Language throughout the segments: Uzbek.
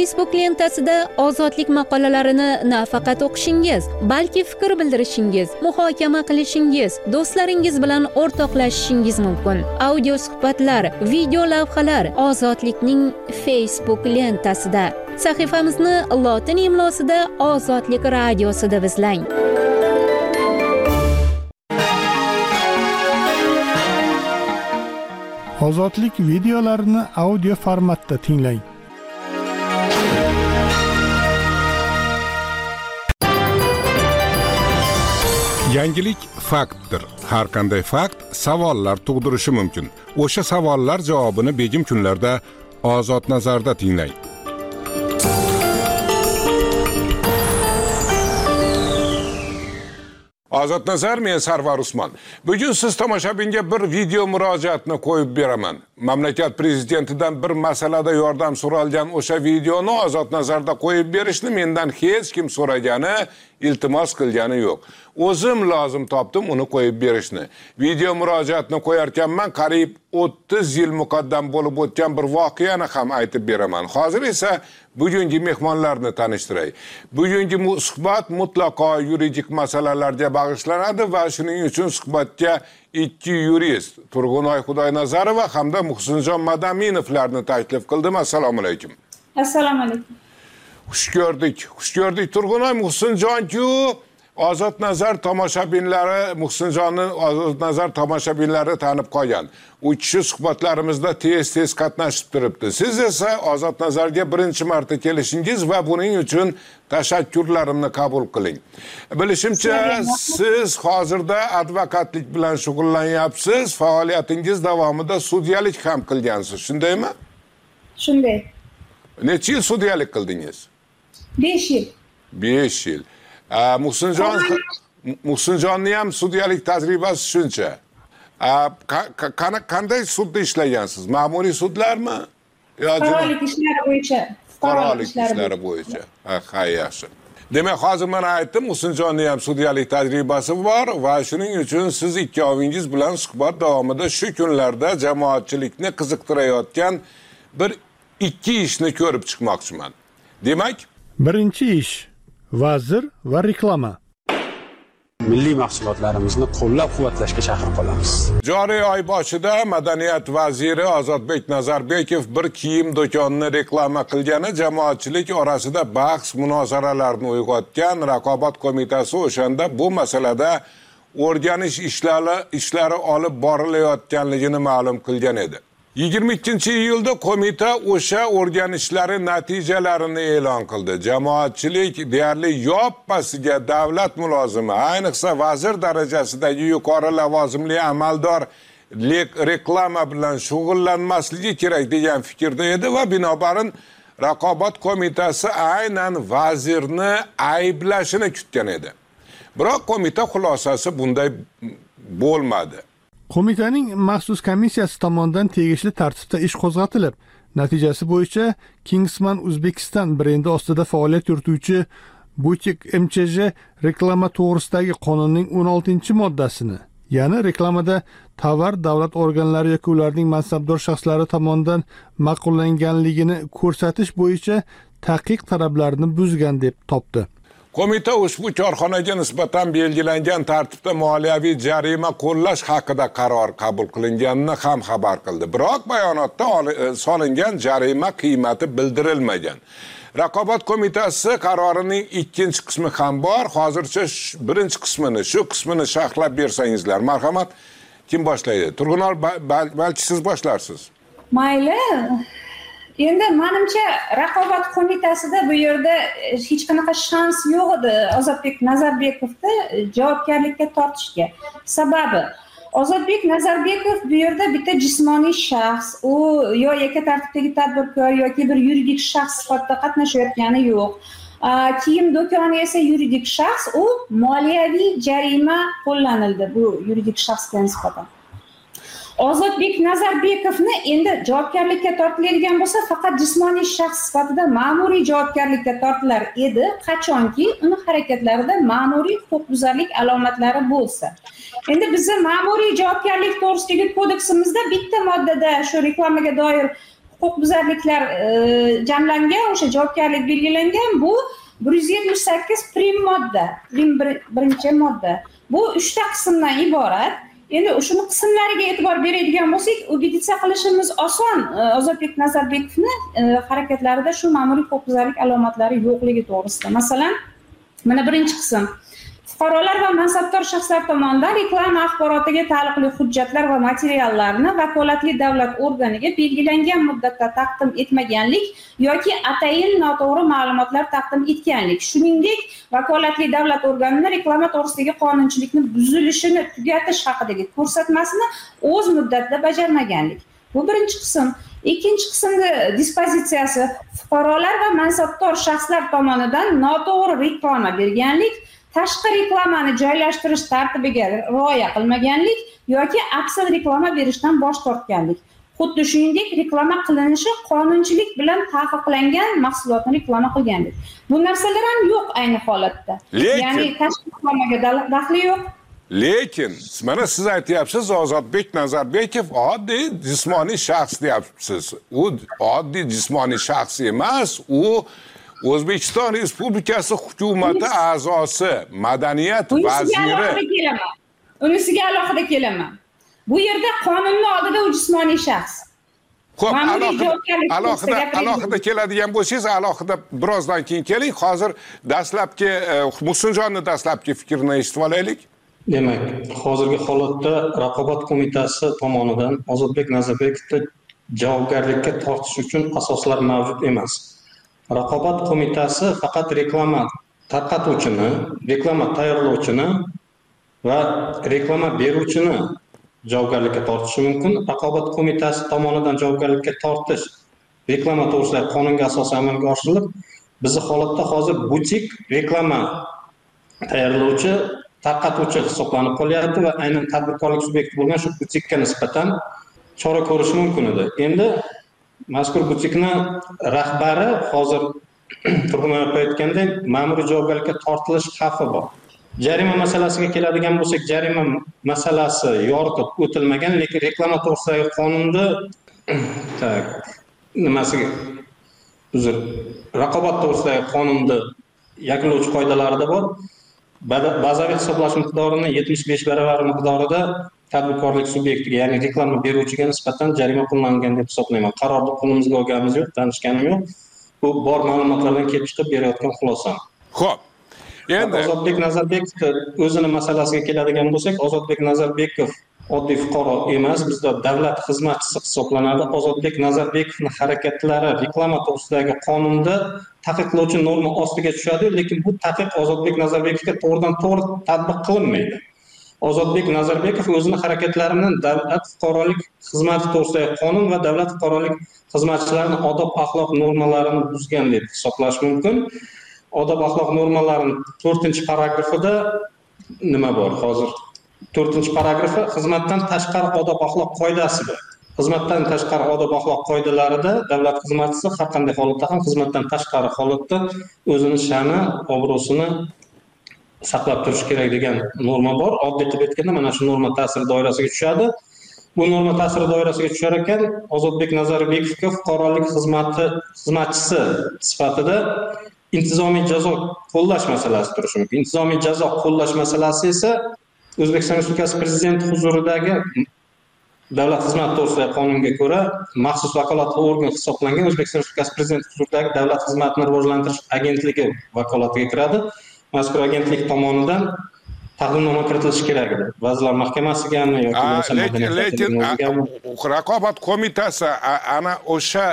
Facebook lentasida ozodlik maqolalarini nafaqat o'qishingiz, balki fikr bildirishingiz, muhokama qilishingiz, do'stlaringiz bilan o'rtoqlashishingiz mumkin. Audio suhbatlar, video lavhalar ozodlikning Facebook lentasida. Sahifamizni lotin imlosida Ozodlik radiosi deb izlang. Ozodlik videolarini audio formatda tinglang. Yangilik faktdir. Har qanday fakt savollar tug'dirishi mumkin. O'sha savollar javobini begim kunlarda Ozod nazarda tinglang. Ozod nazar, men Sarvar Usmon. Bugun siz tomoshabinga bir video murojaatni qo'yib beraman. Mamlakat prezidentidan bir masalada yordam so'ralgan o'sha videoni Ozod nazarda qo'yib berishni mendan hech kim so'ragani, iltimos qilgani yo'q. O'zim lozim topdim uni qo'yib berishni. Video murojaatni qo'yarkanman, qariyb 30 yil muqaddam bo'lib o'tgan bir voqeani ham aytib beraman. Hozir esa bugungi mehmonlarni tanishtiray. Bugungi suhbat mutlaqo yuridik masalalarga bag'ishlanadi va shuning uchun suhbatga ikki yurist, Turg'unoy Xudoynazarova hamda Muhsinjon Madaminovlarni taklif qildim. Assalomu alaykum. Assalomu alaykum. Xush ko'rdik. Turg'unoy, Muhsinjon-ku Ozod nazar tomoshabinlari, Muhsinjonni Ozod nazar tomoshabinlari tanib qolgan. U kishi suhbatlarimizda tez qatnashib turibdi. Siz esa Ozod nazarga birinchi marta kelishingiz va buning uchun tashakkurlarimni qabul qiling. Bilishimcha, siz hozirda advokatlik bilan shug'ullanyapsiz, faoliyatingiz davomida sudyalik ham qilgansiz, shundaymi? Shunday. Necha yil sudyalik qildingiz? 5 yil. 5 yil. Muhsinjonni ham sudyalik tajribasi shuncha. Qanday sudda ishlagansiz? Ma'muriy sudlarmi? Fuqarolik ishlari bo'yicha. Fuqarolik ishlari bo'yicha. Ha, yaxshi. Demak, hozir men aytdim, Muhsinjonni ham sudyalik tajribasi bor va shuning uchun siz ikkovingiz bilan suhbat davomida shu kunlarda jamoatchilikni qiziqtirayotgan bir ikki ishni ko'rib chiqmoqchiman. Demak, birinchi ish vazir va reklama. Milliy mahsulotlarimizni qo'llab-quvvatlashga chaqirib qolamiz. Joriy oy boshida Madaniyat vaziri Ozodbek Nazarbekov bir kiyim do'konini reklama qilgani jamoatchilik orasida bahs munozaralarni uyg'otgan. Raqobat qo'mitasi o'shanda bu masalada o'rganish ishlari olib borilayotganligini ma'lum qilgan edi. 22-iyulda qo'mita o'sha o'rganishlari natijalarini e'lon qildi. Jamoatchilik deyarli yoppasiga davlat mulozimi, ayniqsa vazir darajasidagi yuqori lavozimli amaldor reklama bilan shug'ullanmasligi kerak degan fikrda edi va binobarin Raqobat qo'mitasi aynan vazirni ayblashini kutgan edi. Biroq qo'mita xulosasi bunday bo'lmadi. Qo'mitaning maxsus komissiyasi tomonidan tegishli tartibda ish qo'zg'atilib, natijasi bo'yicha Kingsman Uzbekistan brendi ostida faoliyat yurituvchi Butik MCJ reklama to'g'risidagi qonunning 16-moddasini, ya'ni reklamada tovar davlat organlari yoki ularning mansabdor shaxslari tomonidan ma'qullanganligini ko'rsatish bo'yicha taqiq talablarini buzgan deb topdi. Qo'mita ushbu korxonaga nisbatan belgilangan tartibda moliyaviy jarima qo'llash haqida qaror qabul qilinganini ham xabar qildi. Biroq bayonotda solingan jarima qiymati bildirilmagan. Raqobat qo'mitasi qarorining ikkinchi qismi ham bor. Hozircha birinchi qismini, shu qismini sharhlab bersangizlar. Marhamat, kim boshlaydi? Turg'unor, balki siz boshlarsiz. Mayli. Endi menimcha Raqobat qo'mitasida bu yerda hech qanaqa shans yo'q edi Ozodbek Nazarbekovni javobgarlikka tortishga. Sababi Ozodbek Nazarbekov bu yerda bitta jismoniy shaxs, u yo yakka tartibdagi tadbirkor yoki bir yuridik shaxs sifatida qatnashayotgani yo'q. Kiyim do'koni esa yuridik shaxs, u moliyaviy jarima qo'llanildi bu yuridik shaxsga nisbatan. Ozodbek Nazarbekovni endi javobgarlikka tortiladigan bo'lsa, faqat jismoniy shaxs sifatida ma'muriy javobgarlikka tortilar edi, qachonki uni harakatlarida ma'muriy huquqbuzarlik alomatlari bo'lsa. Endi bizning ma'muriy javobgarlik to'g'risidagi kodeksimizda bitta moddada shu reklamaga doir huquqbuzarliklar jamlangan, o'sha javobgarlik belgilangan. Bu 178 prim modda, birinchi modda. Bu 3 ta qismdan iborat. Endi shuni qismlariga e'tibor beradigan bo'lsak, ubeditsiya qilishimiz oson. Ozodbek Nazarbekovni harakatlarida shu ma'muriy huquqbuzarlik alomatlari yo'qligi to'g'risida. Masalan, mana birinchi qism. Fuqarolar va mansabdor shaxslar tomonidan reklama axborotiga taalluqli hujjatlar va materiallarni vakolatli davlat organiga belgilangan muddatda taqdim etmaganlik yoki atayin noto'g'ri ma'lumotlar taqdim etganlik, shuningdek vakolatli davlat organining reklama to'g'risidagi qonunchilikni buzilishini tugatish haqidagi ko'rsatmasini o'z muddatida bajarmaganlik. Bu birinchi qism. Ikkinchi qismda dispozitsiyasi fuqarolar va mansabdor shaxslar tomonidan noto'g'ri reklama berganlik, tashqi reklamani joylashtirish tartibiga rioya qilmaganlik yoki aksiya reklama berishdan bosh tortganlik. Xuddi shuningdek, reklama qilinishi qonunchilik bilan taqiqlangan mahsulotni reklama qilganlik. Bu narsalar ham yo'q ayni holatda. Ya'ni tashqi reklamaga daxli yo'q. Lekin mana siz aytyapsiz, Ozodbek Nazarbekov oddiy jismoniy shaxs deyapsiz. U oddiy jismoniy shaxs emas, u O'zbekiston Respublikasi hukumati a'zosi, madaniyat vaziri. Unisiga alohida kelaman. Bu yerda qonunning oldida u jismoniy shaxs. Xo'p, alohida keladigan bo'lsangiz, alohida birozdan keyin keling. Hozir dastlabki Muhsinjonning dastlabki fikrini eshitib olaylik. Demak, hozirgi holatda Raqobat qo'mitasi tomonidan Ozodbek Nazarbekovni javobgarlikka tortish uchun asoslar mavjud emas. Raqobat qo'mitasi faqat reklama tarqatuvchini, reklama tayyorlovchini va reklama beruvchini javobgarlikka tortishi mumkin. Raqobat qo'mitasi tomonidan javobgarlikka tortish reklama to'g'risidagi qonunga asosan amalga oshirilib, bizning holatda hozir butik reklama tayyorlovchi, tarqatuvchi hisoblanib qolyapti va aynan tadbirkorlik subyekti bo'lgan shu butikka nisbatan chora ko'rish mumkin edi. Endi mazkur butikni rahbari hozir Turg'unov aytgandek ma'muriy javobgarlikka tortilish xavfi bor. Jarima masalasiga keladigan bo'lsak, jarima masalasi yoritib o'tilmagan, lekin reklama to'g'risidagi qonunda raqobat to'g'risidagi qonunda yakunlovchi qoidalarida bor. Bazaviy hisoblash miqdorini 75 baravar miqdorida tadbirkorlik subyektiga, ya'ni reklama beruvchiga nisbatan jarima qo'llangan deb hisoblayman. Qarorni qo'limizga olganimiz yo'q, tanishganim yo'q. Bu bor ma'lumotlardan kelib chiqib berayotgan xulosam. Xo'p. Endi Ozodbek Nazarbekov o'zini masalasiga keladigan bo'lsak, Ozodbek Nazarbekov oddiy fuqaro emas, bizda davlat xizmatchisi hisoblanadi. Ozodbek Nazarbekovning harakatlari reklama to'g'risidagi qonunda taqiqlovchi norma ostiga tushadi, lekin bu taqiq Ozodbek Nazarbekovga to'g'ridan-to'g'ri tatbiq qilinmaydi. Ozodbek Nazarbekov o'zining harakatlarini davlat fuqarolik xizmati to'g'risidagi qonun va davlat fuqarolik xizmatchilarining odob-axloq normalarini buzgan deb hisoblash mumkin. Odob-axloq normalarining 4-paragrafida nima bor hozir? 4-paragrafi xizmatdan tashqari odob-axloq qoidasi bor. Xizmatdan tashqari odob-axloq qoidalarida davlat xizmatchisi har qanday holatda ham xizmatdan tashqari holatda o'zining sha'ni, obro'sini saqlab turish kerak degan norma bor. Oddiy qilib aytganda mana shu norma ta'sir doirasiga tushadi. Bu norma ta'sir doirasiga tushar ekan, Ozodbek Nazarbekovga fuqarolik xizmatchisi sifatida intizomiy jazo qo'llash masalasi turishi mumkin. Intizomiy jazo qo'llash masalasi esa O'zbekiston Respublikasi Prezidenti huzuridagi davlat xizmati to'g'risidagi qonunga ko'ra maxsus vakolatli organ hisoblangan O'zbekiston Respublikasi Prezidenti huzuridagi davlat xizmatini rivojlantirish agentligi vakolatiga kiradi. Mazkur agentlik tomonidan taqdimnoma kiritilishi kerak edi. Vazirlar Mahkamasigami yoki lekin Raqobat qo'mitasi ana o'sha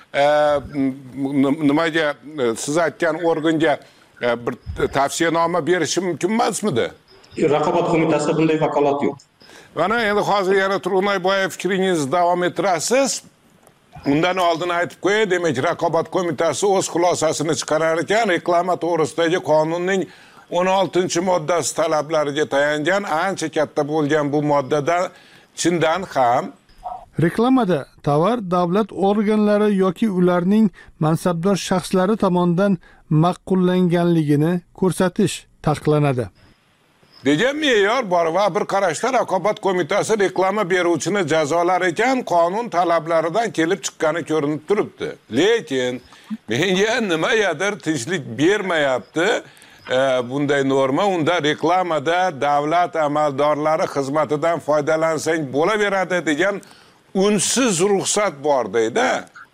nimaga siz aytgan organga bir tavsiyanoma berishi mumkin emasmidi? Raqobat qo'mitasida bunday vakolat yo'q. Mana endi hozir yana Turg'unboyev fikringizni davom ettirasiz. Undan oldin aytib qo'yay, demak, Raqobat qo'mitasi o'z xulosasini chiqarar ekan, reklama to'g'risidagi qonunning 16-moddasi talablariga tayangan ancha katta bo'lgan bu moddada chindan ham reklamada tovar davlat organlari yoki ularning mansabdor shaxslari tomonidan ma'qullanganligini ko'rsatish taqiqlanadi. degan me'yor bor va bir qarashda raqobat qo'mitasi reklama beruvchini jazolar ekan, qonun talablaridan kelib chiqqani ko'rinib turibdi. Lekin menga nimadir tinchlik bermayapti. Bunday norma, unda reklamada davlat amaldorlari xizmatidan foydalansang bo'laveradi degan unsiz ruxsat bor deydi.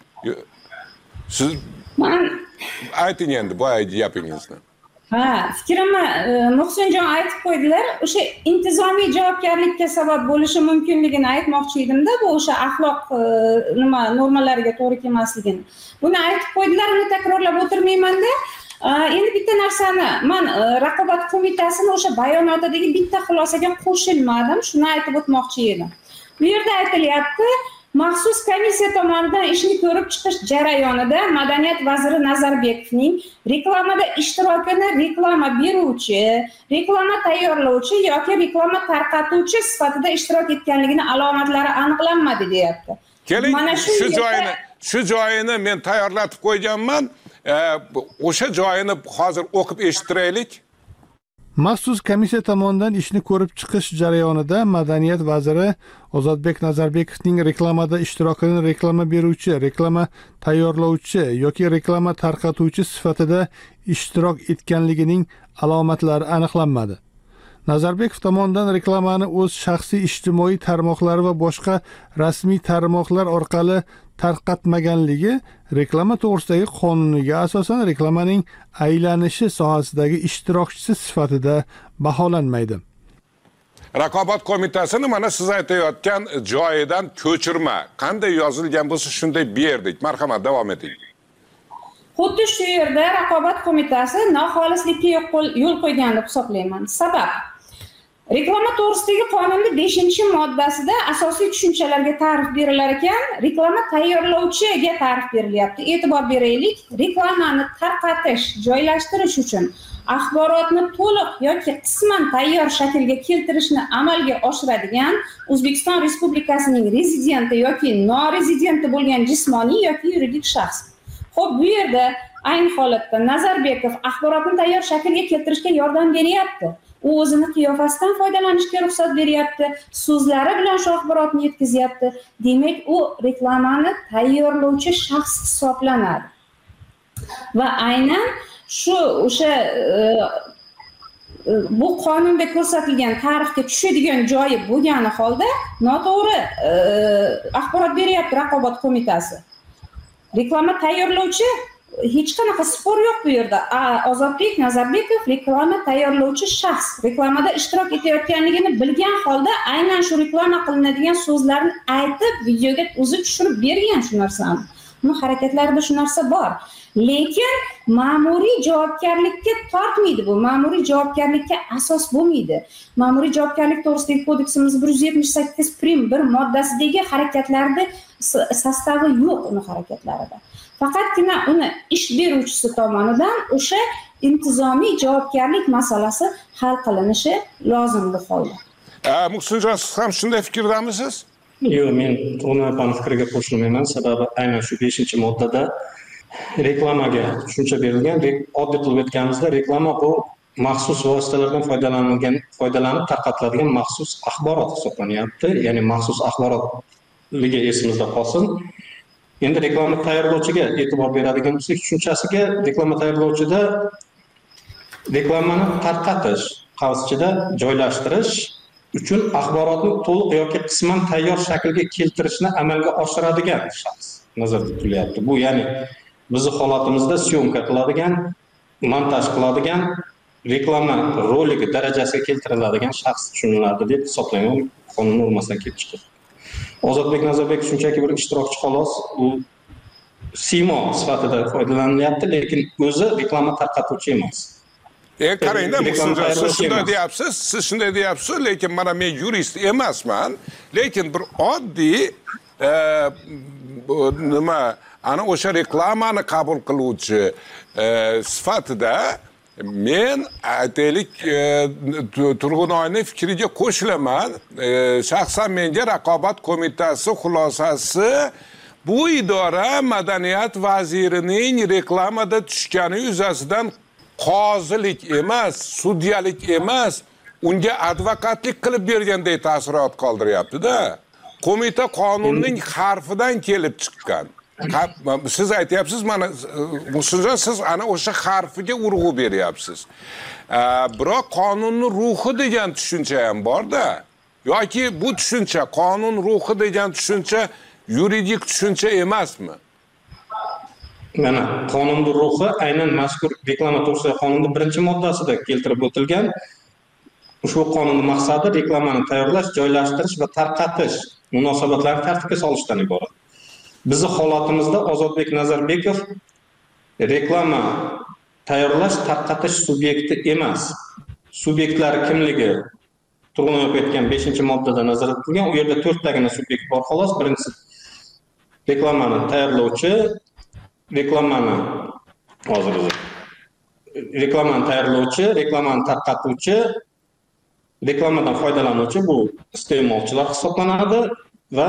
Siz ayting endi boyagi gapingizni. Fikrimni Muhsinjon aytib qo'ydilar. O'sha intizomiy javobgarlikka sabab bo'lishi mumkinligini aytmoqchi edimda, bu o'sha axloq normalariga to'g'ri kelmasligini. Buni aytib qo'ydilar, uni takrorlab o'tirmayman-da. Endi bitta narsani, men raqobat qo'mitasini o'sha bayonotidagi bitta xulosaga qo'shilmadim, shuni aytib o'tmoqchi edim. Bu yerda aytilyapti, maxsus komissiya tomonidan ishni ko'rib chiqish jarayonida Madaniyat vaziri Nazarbekovning reklamada ishtirokini reklama beruvchi, reklama tayyorlovchi yoki reklama tarqatuvchi sifatida ishtirok etganligini alomatlari aniqlanmadi deyapti. Keling, shu joyini men tayyorlatib qo'yganman. O'sha joyini hozir o'qib eshittiraylik. Maxsus komissiya tomonidan ishni ko'rib chiqish jarayonida Madaniyat vaziri Ozodbek Nazarbekovning reklamada ishtirokini reklama beruvchi, reklama tayyorlovchi yoki reklama tarqatuvchi sifatida ishtirok etganligining alomatlari aniqlanmadi. Nazarbekov tomonidan reklamani o'z shaxsiy ijtimoiy tarmoqlari va boshqa rasmiy tarmoqlar orqali tarqatmaganligi reklama to'g'risidagi qonuniga asosan reklamaning aylanishi sohasidagi ishtirokchisi sifatida baholanmaydi. Raqobat qo'mitasini mana siz aytayotgan joyidan ko'chirma qanday yozilgan bo'lsa shunday berdik. Marhamat, davom eting. Xuddi shu yerda raqobat qo'mitasi noxolislikka yo'l qo'ygan deb hisoblayman. Sabab reklama to'g'risidagi qonunning 5-moddasida asosiy tushunchalarga ta'rif berilar ekan, reklama tayyorlovchiga ta'rif berilyapti. E'tibor beraylik, reklamani tarqatish, joylashtirish uchun axborotni to'liq yoki qisman tayyor shaklga keltirishni amalga oshiradigan O'zbekiston Respublikasining rezidenti yoki norezidenti bo'lgan jismoniy yoki yuridik shaxs. Xo'p, bu yerda ayni holatda Nazarbekov axborotni tayyor shaklga keltirishga yordam beryapti. U o'zini qiyofasidan foydalanishga ruxsat beryapti, so'zlari bilan shu axborotni yetkazyapti. Demak, u reklamani tayyorlovchi shaxs hisoblanadi. Va aynan o'sha bu qonunda ko'rsatilgan tarixga tushadigan joyi bo'lgani holda noto'g'ri axborot beryapti raqobat qo'mitasi. Reklama tayyorlovchi hech qanaqa spor yo'q bu yerda. Ozodbek Nazarbekov reklama tayyorlovchi shaxs, reklamada ishtirok etayotganligini bilgan holda aynan shu reklama qilinadigan so'zlarni aytib, videoga o'zi tushirib bergan shu narsani. Uni harakatlarida shu narsa bor. Lekin ma'muriy javobgarlikka tortmaydi bu. Ma'muriy javobgarlikka asos bo'lmaydi. Ma'muriy javobgarlik to'g'risidagi kodeksimiz 178 prim 1 moddasidagi harakatlarda sostavi yo'q uni harakatlarida. Faqatgina uni ish beruvchisi tomonidan o'sha intizomiy javobgarlik masalasi hal qilinishi lozim bu holda. Muhsinjon, siz ham shunday fikrdamisiz? Yo'q, men uni fikriga qo'shilmayman. Sababi aynan shu 5-moddada reklamaga tushuncha berilgan. Oddiy qilib aytganimizda, reklama bu maxsus vositalardan foydalanib tarqatiladigan maxsus axborot hisoblanyapti. Ya'ni maxsus axborotligi esimizda qolsin. Endi reklama tayyorlovchiga e'tibor beradigan bo'lsak, tushunchasiga reklama tayyorlovchida reklamani tarqatish, qavschida joylashtirish uchun axborotni to'liq yoki qisman tayyor shaklga keltirishni amalga oshiradigan shaxs nazarda tutilyapti. Bu ya'ni bizning holatimizda syomka qiladigan, montaj qiladigan, reklama roligi darajasiga keltiriladigan shaxs tushuniladi deb hisoblayman, qonun normasidan kelib chiqib. Ozodbek Nazarbekov shunchaki bir ishtirokchi xolos, u siymo sifatida foydalanilyapti, lekin o'zi reklama tarqatuvchi emas. Qarangda, siz shunday deyapsiz, lekin mana men yurist emasman, lekin bir oddiy ana o'sha reklamani qabul qiluvchi sifatida men aytaylik Turg'unoyning fikriga qo'shilaman. Shaxsan menga raqobat qo'mitasi xulosasi bu idora Madaniyat vazirining reklamada tushgani yuzasidan qozilik emas, sudyalik emas, unga advokatlik qilib berganday taassurot qoldiryapti-da. Qo'mita qonunning harfidan kelib chiqqan. Siz aytyapsiz, mana Muhsinjon, siz ana o'sha harfiga urg'u beryapsiz. Biroq qonunning ruhi degan tushuncha ham bor-da. Yoki bu tushuncha, qonun ruhi degan tushuncha yuridik tushuncha emasmi? Mana qonunning ruhi aynan mazkur reklama to'g'risidagi qonunning 1-moddasida keltirib o'tilgan. Ushbu qonunning maqsadi reklamani tayyorlash, joylashtirish va tarqatish munosabatlarini tartibga solishdan iborat. Bizning holatimizda Ozodbek Nazarbekov reklama tayyorlash, tarqatish subyekti emas. Subyektlari kimligi Turg'unov aytgan 5-moddada nazorat etilgan. U yerda 4 tagina subyekt bor xolos. Birinchisi reklamani tayyorlovchi, reklamani tarqatuvchi, reklamadan foydalanuvchi bu iste'molchilar hisoblanadi va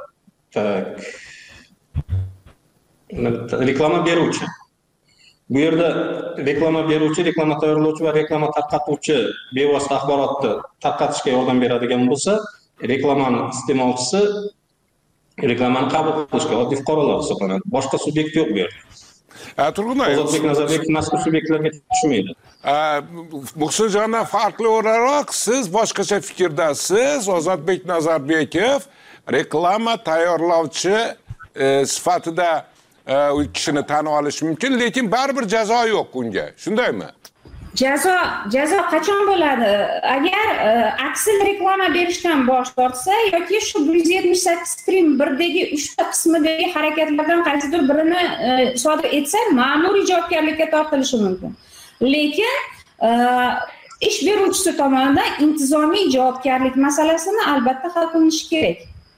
reklama beruvchi. Bu yerda reklama beruvchi, reklama tayyorlovchi va reklama tarqatuvchi bevosita axborotni tarqatishga yordam beradigan bo'lsa, reklamani iste'molchisi reklamani qabul qilishga oddiy fuqarolar hisoblanadi. Boshqa subyekt yo'q bu yerda. Ozodbek Nazarbekov mazkur subyektlarga tushmaydi. Muhsinjondan farqli o'laroq siz boshqacha fikrdasiz. Ozodbek Nazarbekov reklama tayyorlovchi sifatida u kishini tan olish mumkin, lekin baribir jazo yo'q unga. Shundaymi? Jazo qachon bo'ladi? Agar aksil reklama berishdan bosh tortsa yoki shu 178.1dagi 3 ta qismidagi harakatlardan qaysidir birini sodir etsa, ma'muriy javobgarlikka tortilishi mumkin. Lekin ish beruvchisi tomonidan intizomiy javobgarlik masalasini albatta hal qilinishi kerak.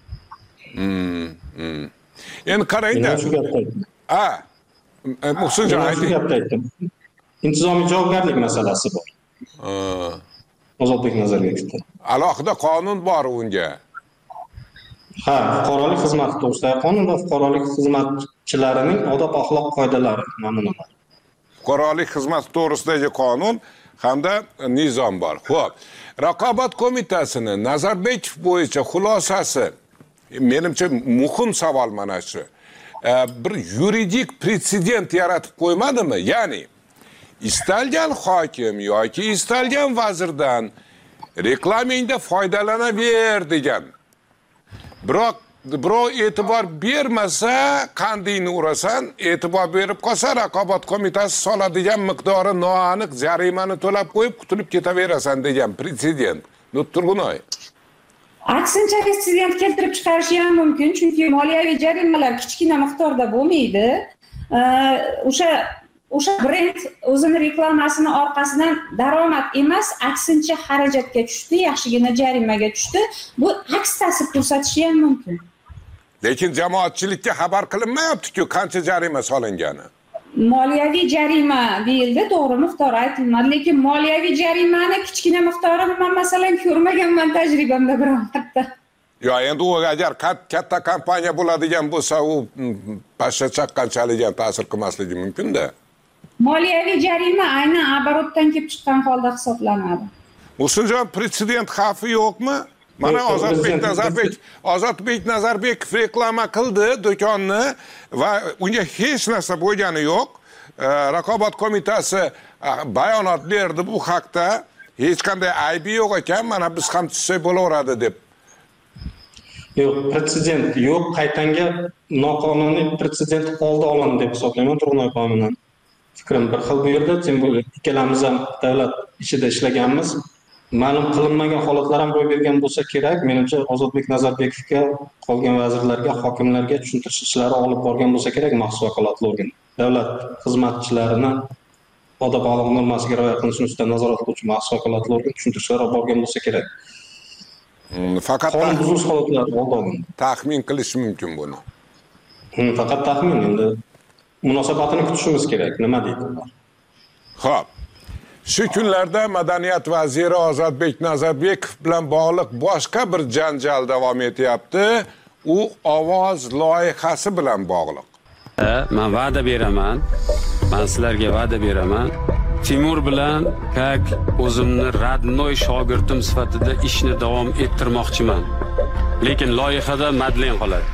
Endi qarangda. Muhsinjon ayting. Intizomiy javobgarlik masalasi bor. Ozodbek Nazarbekovda. Alohida qonun bor unga. Ha, fuqarolik xizmati to'g'risidagi qonun va fuqarolik xizmatchilarining odob-axloq qoidalari, namunalari. Fuqarolik xizmati to'g'risidagi qonun hamda nizom bor. Xo'p, Raqobat qo'mitasini Nazarbekov bo'yicha xulosasi menimcha muhim savol mana shu. Bir yuridik pretsedent yaratib qo'ymadimi? Ya'ni istalgan hokim yoki istalgan vazirdan reklamingda foydalanaver degan. Biroq birov e'tibor bermasa, qandingni urasan, e'tibor berib qolsa, Raqobat qo'mitasi soladigan miqdori noaniq jarimani to'lab qo'yib qutulib ketaverasan degan pretsedent. Turg'unoy. Aksincha pretsedent keltirib chiqarishi ham mumkin, chunki moliyaviy jarimalar kichkina miqdorda bo'lmaydi. O'sha brend o'zini reklamasini orqasidan daromad emas, aksincha xarajatga tushdi, yaxshigina jarimaga tushdi. Bu aks ta'sir ko'rsatishi ham mumkin. Lekin jamoatchilikka xabar qilinmayapti-ku qancha jarima solingani. Moliyaviy jarima deyildi, to'g'ri miqdor aytilmadi, lekin moliyaviy jarimani kichkina miqdorini men masalan ko'rmaganman tajribamda biron marta. Yo, endi u agar katta kompaniya bo'ladigan bo'lsa, u pashsha chaqqanchalik ham ta'sir qilmasligi mumkin-da. Moliyaviy jarima aynan оборотdan kelib chiqqan holda hisoblanadi. Muhsinjon, pretsedent xavfi yo'qmi? Mana Ozodbek Nazarbekov reklama qildi do'konni va unga hech narsa bo'lgani yo'q. Raqobat qo'mitasi bayonot berdi bu haqda. Hech qanday aybi yo'q ekan, mana biz ham tushsak bo'laveradi deb. Yo'q, pretsedent yo'q, qaytanga noqonuniy pretsedent oldi olindi deb hisoblayman Turg'unov qonunidan. Fikrim bir xil bu yerda, ikkalamiz ham davlat ichida ishlaganmiz. Ma'lum qilinmagan holatlar ham ro'y bergan bo'lsa kerak. Menimcha Ozodbek Nazarbekovga, qolgan vazirlarga, hokimlarga tushuntirish ishlari olib borgan bo'lsa kerak maxsus vakolatli organ. Davlat xizmatchilarini odob-axloq normasiga rioya qilinishi ustidan nazorat qiluvchi maxsus vakolatli organ tushuntirishlar olib borgan bo'lsa kerak. Faqat qonun buzish holatlari oldi. Taxmin qilish mumkin buni. Faqat taxmin, endi munosabatini kutishimiz kerak. Nima deydi ular? Xo'p. Shu kunlarda Madaniyat vaziri Ozodbek Nazarbekov bilan bog'liq boshqa bir janjal davom etyapti. U ovoz loyihasi bilan bog'liq. Men va'da beraman. Men sizlarga va'da beraman. Timur bilan kak o'zimni radnoy shogirdim sifatida ishni davom ettirmoqchiman. Lekin loyihada Madlen qoladi.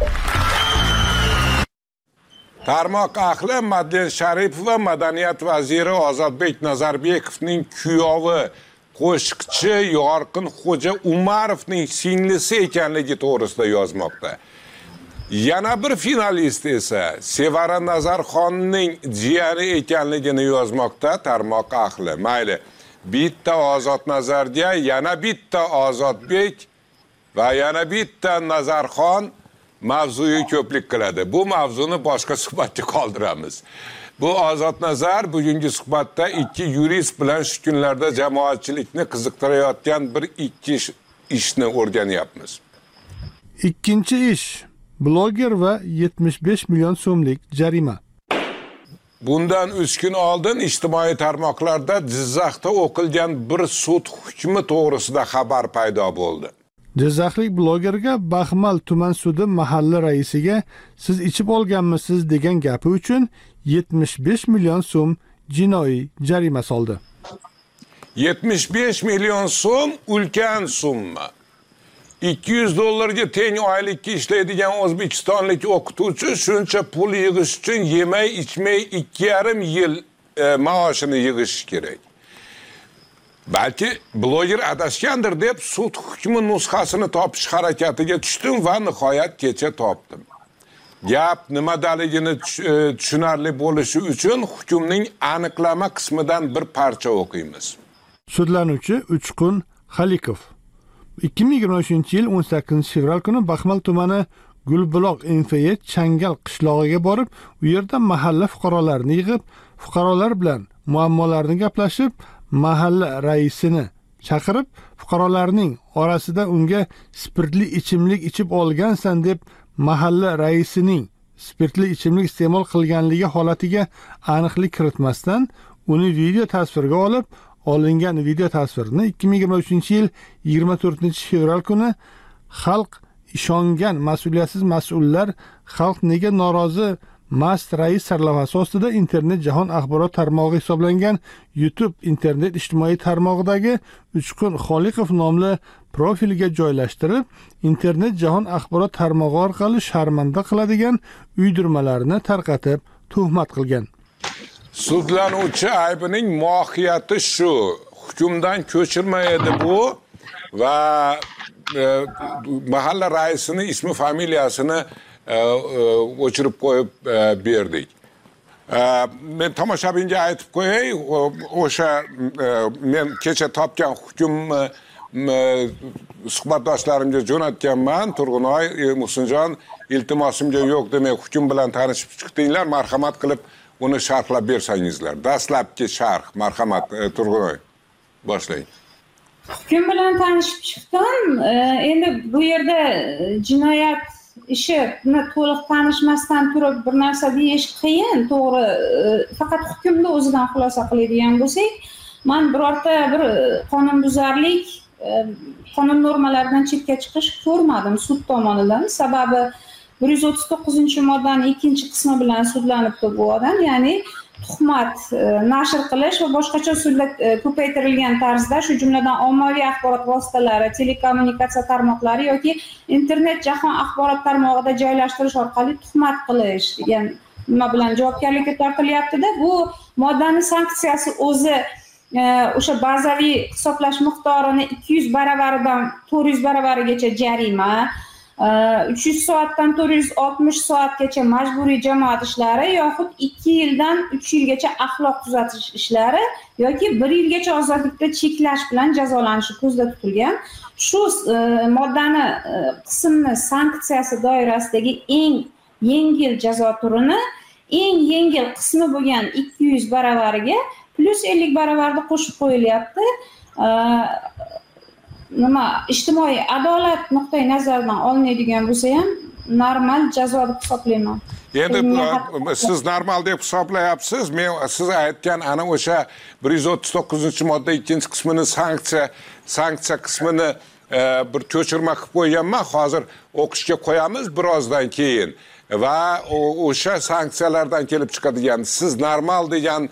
Tarmoq ahli Madlen Sharipova madaniyat vaziri Ozodbek Nazarbekovning kuyovi qo'shiqchi Yorqin Xo'ja Umarovning singlisi ekanligi to'g'risida yozmoqda. Yana bir finalist esa Sevara Nazarxonning jiyani ekanligini yozmoqda tarmoq ahli. Mayli, bitta Ozod Nazarga, yana bitta Ozodbek va yana bitta Nazarxon mavzuga ko'plik qiladi. Bu mavzuni boshqa suhbatga qoldiramiz. Bu Ozod Nazar bugungi suhbatda ikki yurist bilan shu kunlarda jamoatchilikni qiziqtirayotgan bir ikki ishni o'rganyapmiz. Ikkinchi ish bloger va 75 million so'mlik jarima. Bundan 3 kun oldin ijtimoiy tarmoqlarda Jizzaxda o'qilgan bir sud hukmi to'g'risida xabar paydo bo'ldi. Jizzaxlik blogerga Baxmal tuman sudi mahalla raisiga siz ichib olganmisiz degan gapi uchun 75 million so'm jinoiy jarima soldi. 75 million so'm ulkan summa. 200 dollarga teng oylikka ishlaydigan o'zbekistonlik o'qituvchi shuncha pul yig'ish uchun yemay ichmay 2,5 yil maoshini yig'ish kerak. Balki bloger adashgandir deb sud hukmi nusxasini topish harakatiga tushdim va nihoyat kecha topdim. Gap nimadaligini tushunarli bo'lishi uchun hukmning aniqlama qismidan bir parcha o'qiymiz. Sudlanuvchi Uchqun Xalikov 2023-yil 18 fevral kuni Baxmal tumani Gulbuloq Enfeye Changal qishlog'iga borib, u yerda mahalla fuqarolarini yig'ib, fuqarolar bilan muammolarni gaplashib, mahalla raisini chaqirib, fuqarolarning orasida unga spirtli ichimlik ichib olgansan deb mahalla raisining spirtli ichimlik iste'mol qilganligi holatiga aniqlik kiritmasdan uni video tasvirga olib, olingan video tasvirni 2023-yil 24 fevral kuni xalq ishongan mas'uliyatsiz mas'ullar xalq nega norozi mast rais sarlavhasi ostida internet jahon axborot tarmog'i hisoblangan YouTube internet ijtimoiy tarmog'idagi Uchqun Xoliqov nomli profiliga joylashtirib, internet jahon axborot tarmog'i orqali sharmanda qiladigan uydirmalarni tarqatib tuhmat qilgan. Sudlanuvchi aybining mohiyati shu, hukmdan ko'chirma edi bu va mahalla raisini ismi familiyasini o'chirib qo'yib berdik. Men tomoshabinga aytib qo'yay, o'sha men kecha topgan hukm suhbatdoshlarimga jo'natganman. Turg'unoy, Muhsinjon, iltimosimga yo'q demay hukm bilan tanishib chiqdinglar, marhamat qilib uni sharhlab bersangizlar. Dastlabki sharh, marhamat, Turg'unoy. Boshlang. Hukm bilan tanishib chiqdim. Endi bu yerda jinoyat ishini to'liq tanishmasdan turib bir narsa deyish qiyin, to'g'ri. Faqat hukmni o'zidan xulosa qiladigan bo'lsak, men birorta bir qonunbuzarlik, qonun normalaridan chetga chiqish ko'rmadim sud tomonidan. Sababi 139-moddaning 2-qismi bilan sudlanibdi bu odam, ya'ni tuhmat nashr qilish va boshqacha usulda ko'paytirilgan tarzda, shu jumladan ommaviy axborot vositalari, telekommunikatsiya tarmoqlari yoki internet jahon axborot tarmog'ida joylashtirish orqali tuhmat qilish degan nima bilan javobgarlikka tortilyapti-da. Bu moddaning sanksiyasi o'zi o'sha bazaviy hisoblash miqdorini 200 baravaridan 400 baravarigacha jarima, 300 soatdan 460 soatgacha majburiy jamoat ishlari yoxud 2 yildan 3 yilgacha axloq tuzatish ishlari yoki 1 yilgacha ozodlikda cheklash bilan jazolanishi ko'zda tutilgan. Shu moddani qismni sanksiyasi doirasidagi eng yengil jazo turini eng yengil qismi bo'lgan 200 baravariga plus 50 baravarda qo'shib qo'yilyapti. Nima ijtimoiy adolat nuqtai nazaridan olinadigan bo'lsa ham normal jazo deb hisoblayman. Endi siz normal deb hisoblayapsiz. Men siz aytgan ana o'sha 139-modda 2-qismini sanksiya qismini bir ko'chirma qilib qo'yganman. Hozir o'qishga qo'yamiz birozdan keyin. Va o'sha sanksiyalardan kelib chiqadigan siz normal degan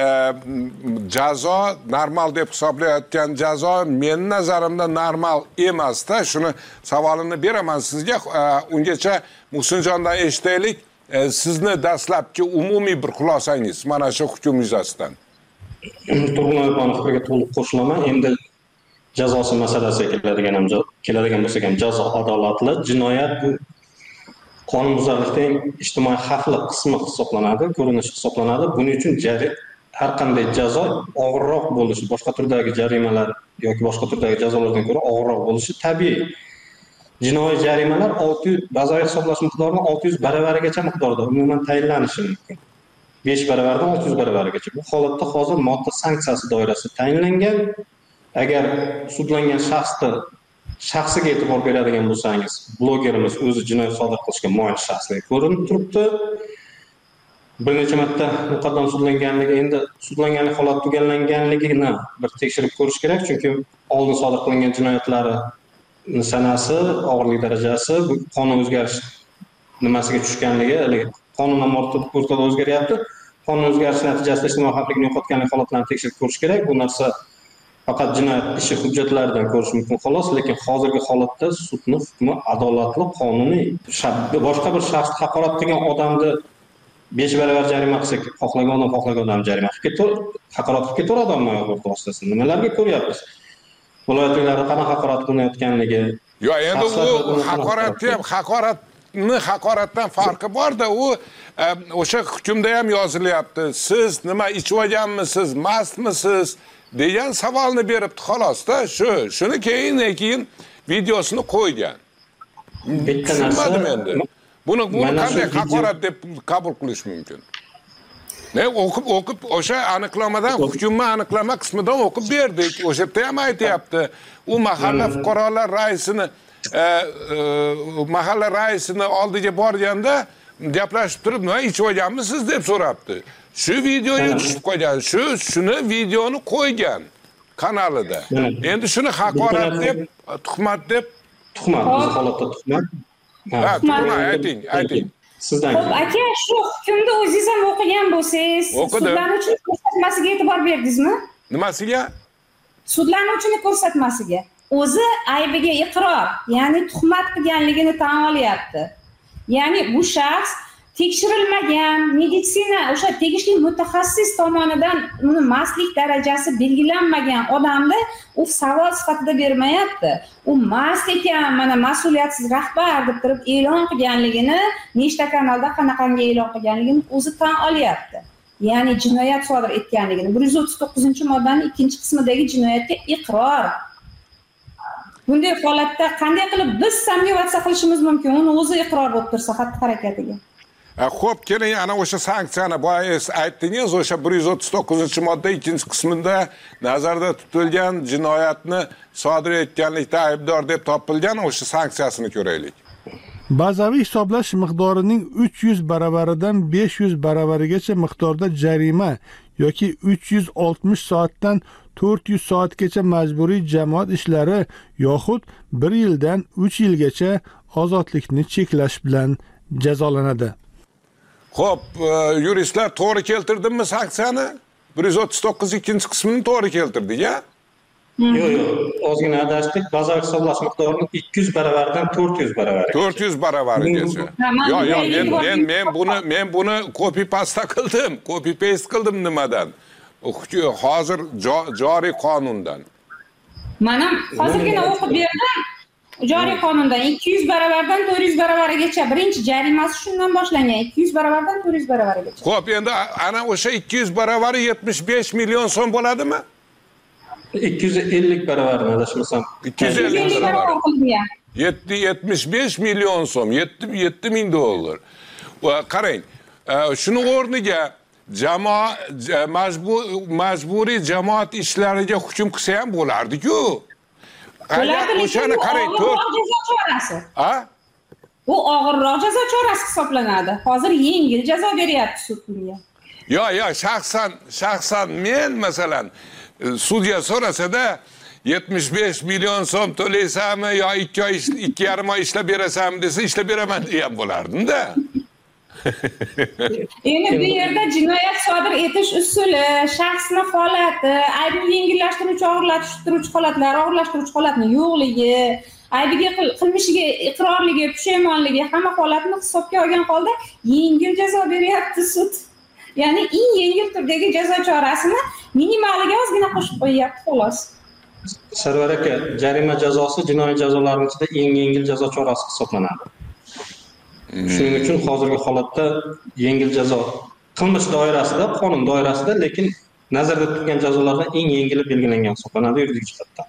jazo, normal deb hisoblayotgan jazo mening nazarimda normal emasda. Shuni savolini beraman sizga. Ungacha Muhsinjondan eshitaylik. Sizni dastlabki umumiy bir xulosangiz mana shu hukm yuzasidan. Turg'unov fikriga to'liq qo'shilaman. Endi jazosi masalasiga keladigan bo'lsak ham jazo adolatli, jinoyat bu qonunbuzarlikning ijtimoiy xavfli qismi hisoblanadi, ko'rinishi hisoblanadi. Buning uchun har qanday jazo og'irroq bo'lishi, boshqa turdagi jarimalar yoki boshqa turdagi jazolardan ko'ra og'irroq bo'lishi tabiiy. Jinoiy jarimalar bazaviy hisoblash miqdorini 600 baravarigacha miqdorda umuman tayinlanishi mumkin. 5 baravardan 600 baravarigacha. Bu holatda hozir modda sanksiyasi doirasida tayinlangan. Agar sudlangan shaxsiga e'tibor beradigan bo'lsangiz, blogerimiz o'zi jinoyat sodir qilishga moyil shaxslarga ko'rinib turibdi. Bir necha marta muqaddam sudlanganligi, endi sudlanganlik holati tugallanganligini bir tekshirib ko'rish kerak, chunki oldin sodir qilingan jinoyatlari sanasi, og'irlik darajasi, bu qonun o'zgarish nimasiga tushganligi, qonun ham o'rtada o'zgaryapti. Qonun o'zgarishi natijasida ijtimoiy xavflilikni yo'qotganlik holatlarini tekshirib ko'rish kerak. Bu narsa faqat jinoyat ishi hujjatlaridan ko'rish mumkin xolos, lekin hozirgi holatda sudning hukmi adolatli, qonuniy. Boshqa bir shaxs haqorat qilgan odamni 5 baravar jarima qilsak, xohlagan odam jarima qilib ketadi, haqorat qilib ketaveradi odamlar o'rtasida. Nimalarga ko'ryapmiz? Viloyatlarda qanaqa haqorat qilinayotganligi. Yo, endi u haqoratni ham haqoratdan farqi bor-da, u o'sha hukmda ham yozilyapti. Siz nima ichib olganmisiz, mastmisiz degan savolni beribdi xolos-da. Shuni keyin videosini qo'ygan. Bitta narsa. Buni qanday haqorat deb qabul qilish mumkin? O'qib o'sha aniqlamadan, hukmni aniqlama qismidan o'qib berdik. O'sha yerda ham aytyapti. U mahalla fuqarolar raisini oldiga borganda gaplashib turib, "Nima ichib olganmisiz?" deb so'rabdi. Shu videoga tushib qolgan, shuni videoni qo'ygan kanalida. Endi shuni haqorat deb, tuhmat deb, tuhmat, bu holatda tuhmat. Ayting. Sizdan. Xo'p, aka, shu hukmni o'zingiz ham o'qigan bo'lsangiz, sudlanuvchining ko'rsatmasiga e'tibor berdingizmi? Nimasiga? Sudlanuvchining ko'rsatmasiga. O'zi aybiga iqror, ya'ni tuhmat qilganligini tan olyapti. Ya'ni bu shaxs tekshirilmagan, meditsina o'sha tegishli mutaxassis tomonidan uni mastlik darajasi belgilanmagan odamni u savol sifatida bermayapti. U mast ekan, mana mas'uliyatsiz rahbar deb turib e'lon qilganligini, nechta kanalda qanaqangi e'lon qilganligini o'zi tan olyapti. Ya'ni jinoyat sodir etganligini. 139-moddaning 2-qismidagi jinoyatga iqror. Bunday holatda qanday qilib biz samovatsiya qilishimiz mumkin? Uni o'zi iqror bo'lib tursa xatti-harakatiga. Xo'p, keling, ana o'sha sanksiyani boya aytdingiz, o'sha 139-modda 2-qismida nazarda tutilgan jinoyatni sodir etganlikda aybdor deb topilgan o'sha sanksiyasini ko'raylik. Bazaviy hisoblash miqdorining 300 baravaridan 500 baravarigacha miqdorda jarima yoki 360 soatdan 400 soatgacha majburiy jamoat ishlari yoxud 1 yildan 3 yilgacha ozodlikni cheklash bilan jazolanadi. Xo'p, yuristlar to'g'ri keltirdimmi sanksiyani? 139 qismini to'g'ri keltirdik-a? Yo'q, ozgina adashdik. Bazaviy hisoblash miqdorining 200 baravardan 400 baravarigacha. 400 baravarigacha. Yo'q, men buni copy paste qildim nimadan? Hozir joriy qonundan. Mana hozirgina o'qib berdim. Joriy qonundan 200 baravardan 400 baravarigacha birinchi jarimasi shundan boshlangan. 200 baravardan 400 baravarigacha. Xo'p, endi ana o'sha 200 baravari 75 million so'm bo'ladimi? 250 baravarni adashmasam. 250 baravar. 75 million so'm, 7 ming dollar. Qarang, shuni o'rniga majburiy jamoat ishlariga hukm qilsa ham bo'lardi-ku. O'shani qarang, bu og'irroq jazo chorasi hisoblanadi. Hozir yengil jazo beryapti sud bunga. Yo, shaxsan men masalan sudya so'rasada 75 milyon so'm to'laysanmi yo 2,5 oy ishlab berasanmi desa ishlab beraman degan bo'lardim-da. Endi bu yerda jinoyat sodir etish usuli, shaxsning holati, aybni yengillashtiruvchi, og'irlashtiruvchi holatlar, og'irlashtiruvchi holatning yo'qligi, aybiga qilmishiga iqrorligi, pushaymonligi hamma holatni hisobga olgan holda yengil jazo beryapti sud. Ya'ni eng yengil turdagi jazo chorasini minimaliga ozgina qo'shib qo'yyapti xolos. Sarvar aka, jarima jazosi jinoiy jazolarning ichida eng yengil jazo chorasi hisoblanadi. Shuning uchun hozirgi holatda yengil jazo qilmish doirasida, qonun doirasida, lekin nazarda tutilgan jazolardan eng yengili belgilangan hisoblanadi yuridik jihatdan.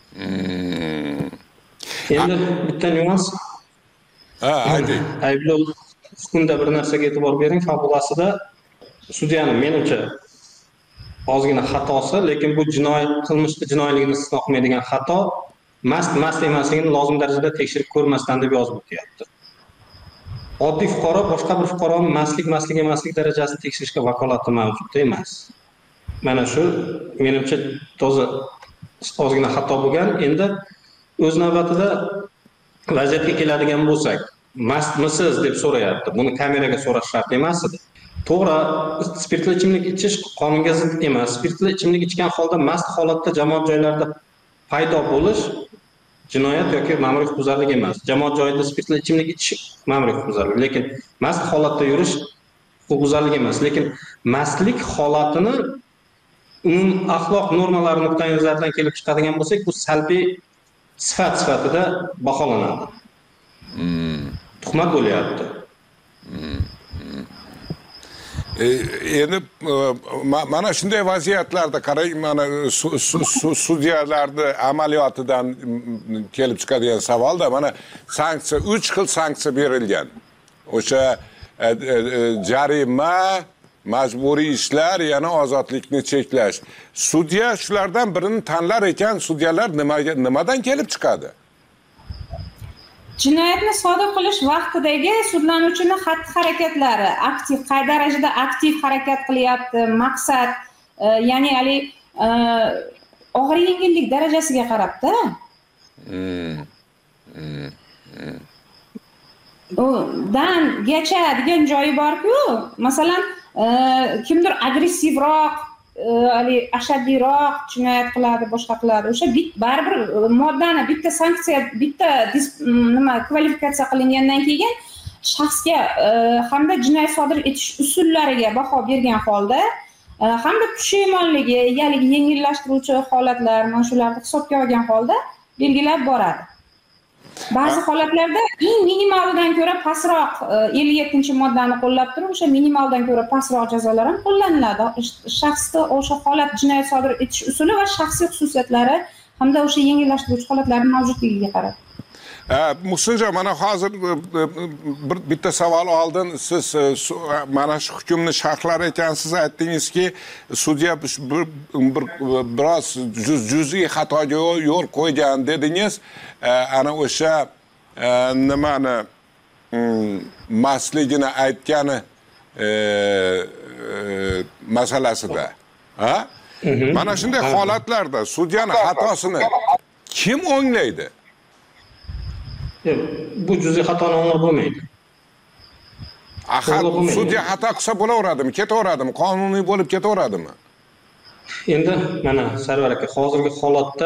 Endi bitta nyuans. Ayting. Ayblov hukmda bir narsaga e'tibor bering, fabulasida sudyaning menimcha ozgina xatosi, lekin bu jinoyat qilmishni jinoyligini istisno qilmaydigan xato mast emasligini lozim darajada tekshirib ko'rmasdan deb yozib o'tyapti. Oddiy fuqaro boshqa bir fuqaroning mastlik darajasini tekshirishga vakolati mavjud emas. Mana shu menimcha toza ozgina xato bo'lgan. Endi o'z navbatida vaziyatga keladigan bo'lsak, mastmisiz deb so'rayapti. Buni kameraga so'rash shart emas edi. To'g'ri, spirtli ichimlik ichish qonunga zid emas. Spirtli ichimlik ichgan holda mast holatda jamoat joylarida paydo bo'lish jinoyat yoki ma'muriy huquqbuzarlik emas. Jamoat joyida spirtli ichimlik ichish ma'muriy huquqbuzarlik, lekin mast holatda yurish huquqbuzarlik emas. Lekin mastlik holatini umum axloq normalari nuqtai nazaridan kelib chiqadigan bo'lsak, bu salbiy sifat sifatida baholanadi. Tuhmat bo'lyapti. Endi mana shunday vaziyatlarda qarang, mana sudyalarning amaliyotidan kelib chiqadigan savolda mana sanksiya 3 xil sanksiya berilgan. O'sha jarima, majburiy ishlar, yana ozodlikni cheklash. Sudya shulardan birini tanlar ekan, sudyalar nimadan kelib chiqadi? Jinoyatni sodir qilish vaqtidagi sudlanuvchining xatti-harakatlari, aktiv, qay darajada aktiv harakat qilyapti, maqsad, ya'ni og'ir yengillik darajasiga qarab-da. Dangacha degan joyi bor-ku, masalan, kimdir agressivroq, ashaddiyroq jinoyat qiladi, boshqa qiladi. O'sha baribir moddani bitta sanksiya, bitta kvalifikatsiya qilingandan keyin shaxsga hamda jinoyat sodir etish usullariga baho bergan holda hamda pushaymonligi, egalik yengillashtiruvchi holatlar, mana shularni hisobga olgan holda belgilab boradi. Ba'zi holatlarda eng minimalidan ko'ra pastroq 57-moddani qo'llab turib, o'sha minimaldan ko'ra pastroq jazolar ham qo'llaniladi. Shaxsda o'sha holat jinoyat sodir etish usuli va shaxsiy xususiyatlari hamda o'sha yengillashtiruvchi holatlarning mavjudligiga qarab. Muhsinjon, mana hozir bitta savol oldin siz mana shu hukmni sharhlar ekansiz, aytdingizki, sudya biroz juz'iy xatoga yo'l qo'ygan dedingiz. Ana o'sha nimani mastligini aytgani masalasida. Mana shunday holatlarda sudyaning xatosini kim o'nglaydi? Bu juz'iy xatoni o'nglab bo'lmaydi. Sudya xato qilsa bo'laveradimi, ketaveradimi, qonuniy bo'lib ketaveradimi? Endi mana Sarvar aka, hozirgi holatda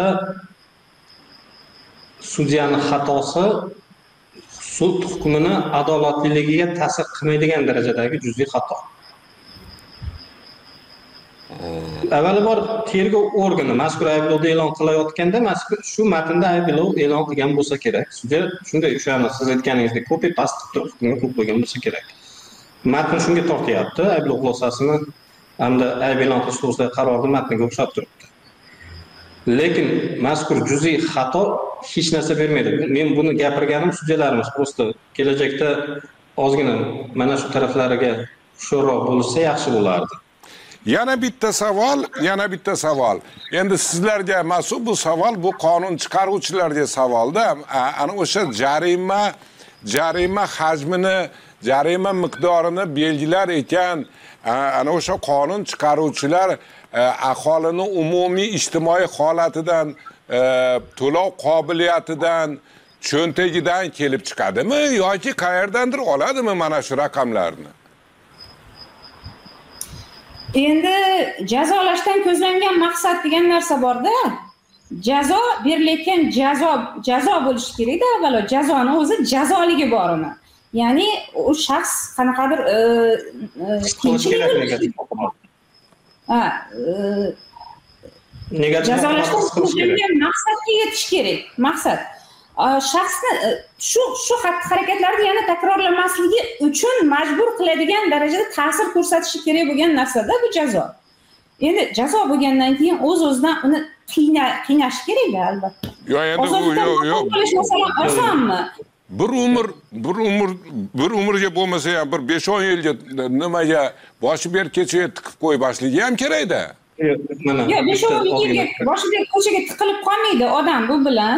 sudyaning xatosi sud hukmini adolatliligiga ta'sir qilmaydigan darajadagi juz'iy xato. Avvalambor tergov organi mazkur ayblovni e'lon qilayotganda mazkur shu matnda ayblov e'lon qilgan bo'lsa kerak. Sudya shunday o'shani siz aytganingizdek copy paste qilib hukmni qo'yib qo'ygan bo'lsa kerak. Matn shunga tortyapti, ayblov xulosasini hamda ayb e'lon qilish to'g'risidagi qarorni matniga o'xshab turibdi. Lekin mazkur juz'iy xato hech narsa bermaydi. Men buni gapirganim sudyalarimiz prosta kelajakda ozgina mana shu taraflariga hushyorroq bo'lsa yaxshi bo'lardi. Yana bitta savol. Endi sizlarga mas'ul bu savol, bu qonun chiqaruvchilarga savolda. Ana o'sha jarima hajmini, jarima miqdorini belgilar ekan, ana o'sha qonun chiqaruvchilar aholini umumiy ijtimoiy holatidan to'lov qobiliyatidan, cho'ntagidan kelib chiqadimi yoki qayerdandir oladimi mana shu raqamlarni? Endi jazolashdan ko'zlangan maqsad degan narsa borda. Jazo berilayotgan jazo bo'lishi kerak-da, avvalo jazoni o'zi jazoligi bor uni. Ya'ni u shaxs qanaqadir jazolashdan ko'zlangan maqsadga yetish kerak. Maqsad shaxsni shu xatti-harakatlarni yana takrorlamasligi uchun majbur qiladigan darajada ta'sir ko'rsatishi kerak bo'lgan narsa-da bu jazo. Endi jazo bo'lgandan keyin o'z-o'zidan uni qiynash kerak-da albatta. Yo'q, endi yo'q. Masalan, osonmi? Bir umrga bo'lmasa ham bir 5-10 yilga nimaga boshi berib kechaga tiqib qo'ymasligi ham kerak-da. Yo'q, 5-10 yilga boshi berib ko'chaga tiqilib qolmaydi odam bu bilan.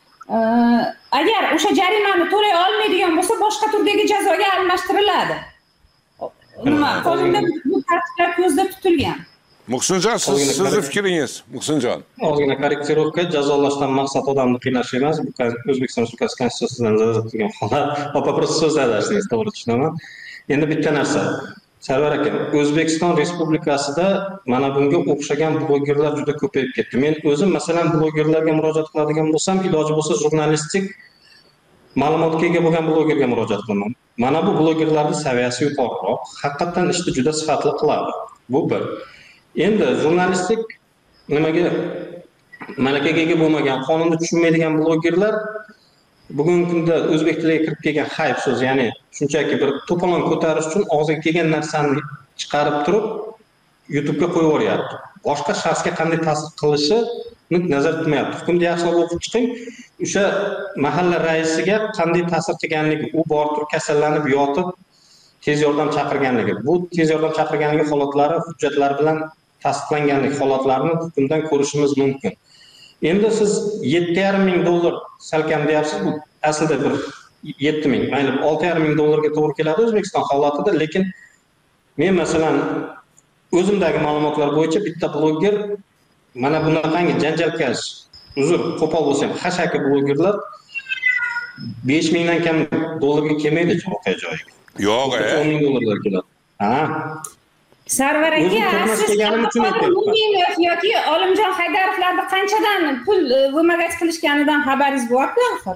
Agar o'sha jarimani to'lay olmaydigan bo'lsa, boshqa turdagi jazoga almashtiriladi. Nima? Qonunda bu tartiblar ko'zda tutilgan. Muhsinjon, sizning fikringiz, Muhsinjon. Ozgina korrektirovka, jazolashdan maqsad odamni qiynash emas, bu O'zbekiston Respublikasi Konstitutsiyasidan nazarda tutilgan holat. Просто so'z adashdingiz, to'g'ri tushunaman. Endi bitta narsa. Sarvar aka, O'zbekiston Respublikasida mana bunga o'xshagan blogerlar juda ko'payib ketdi. Men o'zim masalan blogerlarga murojaat qiladigan bo'lsam, iloji bo'lsa jurnalistik ma'lumotga ega bo'lgan blogerga murojaat qilaman. Mana bu blogerlarning saviyasi yuqoriroq, haqiqatan ishni juda sifatli qiladi. Bu bir. Endi jurnalistik nimaga malakaga ega bo'lmagan, qonunni tushunmaydigan blogerlar bugungi kunda o'zbek tiliga kirib kelgan hype so'z, ya'ni shunchaki bir to'polon ko'tarish uchun og'ziga kelgan narsani chiqarib turib YouTube'ga qo'yib yuboryapti. Boshqa shaxsga qanday ta'sir qilishini nazarda tutmayapti. Hukmni yaxshilab o'qib chiqing, o'sha mahalla raisiga qanday ta'sir qilganligi, u borib turib kasallanib yotib tez yordam chaqirganligi, bu tez yordam chaqirganligi holatlari hujjatlar bilan tasdiqlanganlik holatlarini hukmdan ko'rishimiz mumkin. Endi siz $7,500 salkam deyapsiz, bu aslida bir 7,000, mayli $6,500 to'g'ri keladi O'zbekiston holatida, lekin men masalan o'zimdagi ma'lumotlar bo'yicha bitta bloger mana bunaqangi janjalkash, uzr, qo'pol bo'lsa ham hashaki blogerlar 5,000 dan kam dollarga kelmaydi voqea joyiga. Yo'q, $10,000 keladi. Ha. Sarvar aka, siz yoki Olimjon Haydarovlarni qanchadan pul vымогать qilishganidan xabaringiz bormi axir?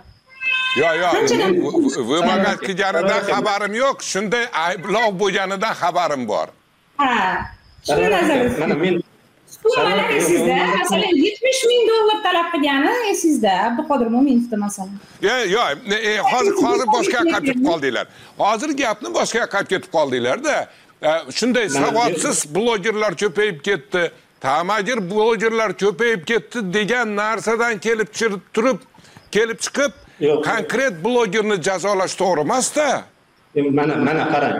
Yo'q, vымогать qilganidan xabarim yo'q, shunday ayblov bo'lganidan xabarim bor. Ha. Shuni nazarda. Mana men mana esingizda, masalan $70,000 talab qilgani esingizda, Abduqodir Mo'minovda masalan. Yo'q, hozir boshqa yoqqa ketib qoldinglar. Hozir gapni boshqa yoqqa ketib qoldinglar-da. Shunday savodsiz blogerlar ko'payib ketdi, tamagir blogerlar ko'payib ketdi degan narsadan kelib chiqib, konkret blogerni jazolash to'g'ri emas-da. Mana qarang.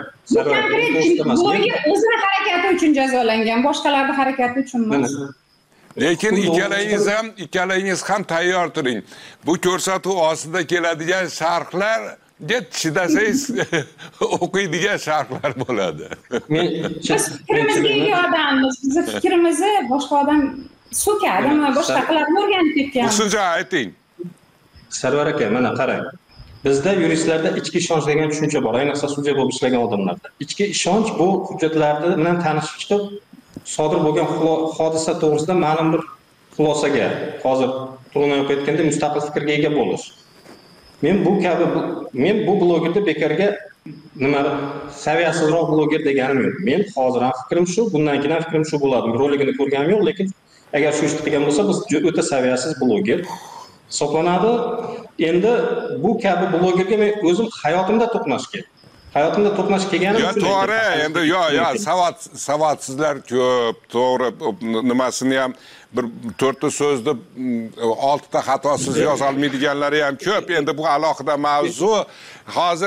Bloger o'zini harakati uchun jazolangan, boshqalarning harakati uchun emas. Lekin ikkalangiz ham tayyor turing. Bu ko'rsatuv ostida keladigan sharhlar chidasangiz o'qiydigan sharhlar bo'ladi. Biz fikrimizga ega odammiz, bizni fikrimizni boshqa odam so'kadimi, boshqa qilib o'rganib ketgan. Muhsinjon, ayting. Sarvar aka, mana qarang. Bizda yuristlarda ichki ishonch degan tushuncha bor, ayniqsa sudya bo'lib ishlagan odamlarda. Ichki ishonch bu hujjatlar bilan tanishib chiqib, sodir bo'lgan hodisa to'g'risida ma'lum bir xulosaga, hozir Turunov aytganda mustaqil fikrga ega bo'lish. Men bu blogerda bekarga nima saviyasizroq bloger deganim yo'q. Men hozir ham fikrim shu, bundan keyin ham fikrim shu bo'ladi. Roligini ko'rganim yo'q, lekin agar shu ishni qilgan bo'lsa, biz o'ta saviyasiz bloger hisoblanadi. Endi bu kabi blogerga men o'zim hayotimda to'qnash kelganim uchun. To'g'ri, endi savodsizlar ko'p, to'g'ri, nimasini ham bir 4 so'zni 6 ta xatosiz yoza olmaydiganlari ham ko'p. Endi bu alohida mavzu. Hozir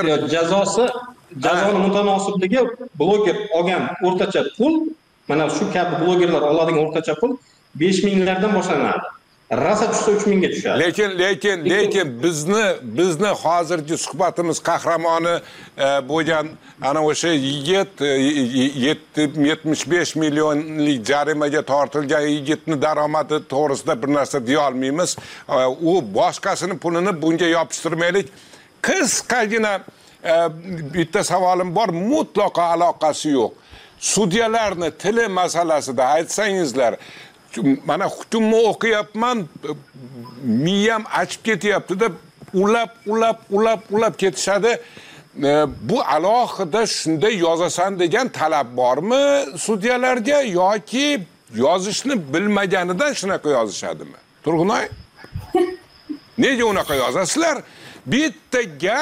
jazoni mutanossibligi bloger olgan o'rtacha pul, mana shu kabi blogerlar oladigan o'rtacha pul 5,000 lardan boshlanadi. Rasa tushsa 3 mingga tushadi. Lekin bizni hozirgi suhbatimiz qahramoni bo'lgan ana o'sha yigit 75 millionlik jarimaga tortilgan yigitni daromadi to'g'risida bir narsa deya olmaymiz. U boshqasini pulini bunga yopishtirmaylik. Qisqagina bitta savolim bor, mutlaqo aloqasi yo'q. Sudyalarni tili masalasida aytsangizlar, mana hukmni o'qiyapman, miyam achib ketyapti-da, ulab ketishadi. Bu alohida shunday yozasan degan talab bormi sudyalarga yoki yozishni bilmaganidan shunaqa yozishadimi? Turg'unay? Nega unaqa yozasizlar? Bitta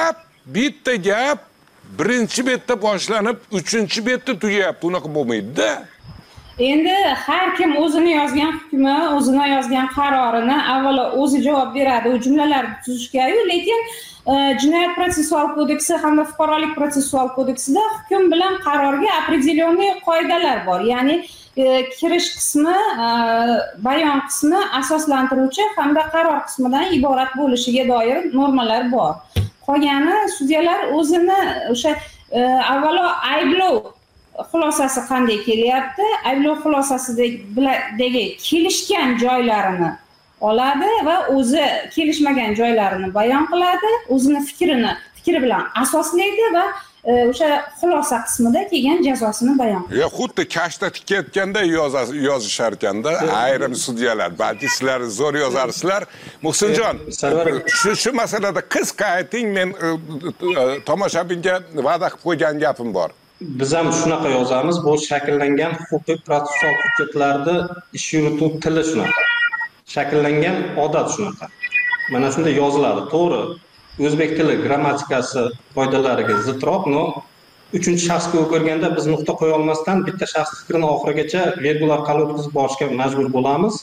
gap birinchi betda boshlanib, 3-betda tugayapti. Unaqa bo'lmaydi-da. Endi har kim o'zini yozgan hukmi, o'zini yozgan qarorini avvalo o'zi javob beradi. U jumlalarni tuzishga-yu, lekin Jinoyat protsessual kodeksi hamda Fuqarolik protsessual kodeksida hukm bilan qarorga определенный qoidalar bor. Ya'ni kirish qismi, bayon qismi asoslantiruvchi hamda qaror qismidan iborat bo'lishiga doir normalar bor. Qolgani sudyalar o'zini o'sha avvalo ayblov xulosasi qanday kelyapti, ayblov xulosasidagi kelishgan joylarini oladi va o'zi kelishmagan joylarini bayon qiladi, o'zini fikri bilan asoslaydi va o'sha xulosa qismida kelgan jazosini bayon qiladi. Xuddi kashta tikayotganda yozishar ekanda ayrim sudyalar, balki sizlar zo'r yozarsizlar. Muhsinjon, shu masalada qisqa ayting, men tomoshabinga va'da qilib qo'ygan gapim bor. Biz ham shunaqa yozamiz, bu shakllangan huquqiy protsessual hujjatlarda ish yurituv tili shunaqa. Shakllangan odat shunaqa. Mana shunda yoziladi, to'g'ri. O'zbek tili grammatikasi qoidalariga zidroq, no 3-shaxsga o'girganda biz nuqta qo'ya olmasdan bitta shaxs fikrini oxirigacha virgul orqali o'tkazib borishga majbur bo'lamiz.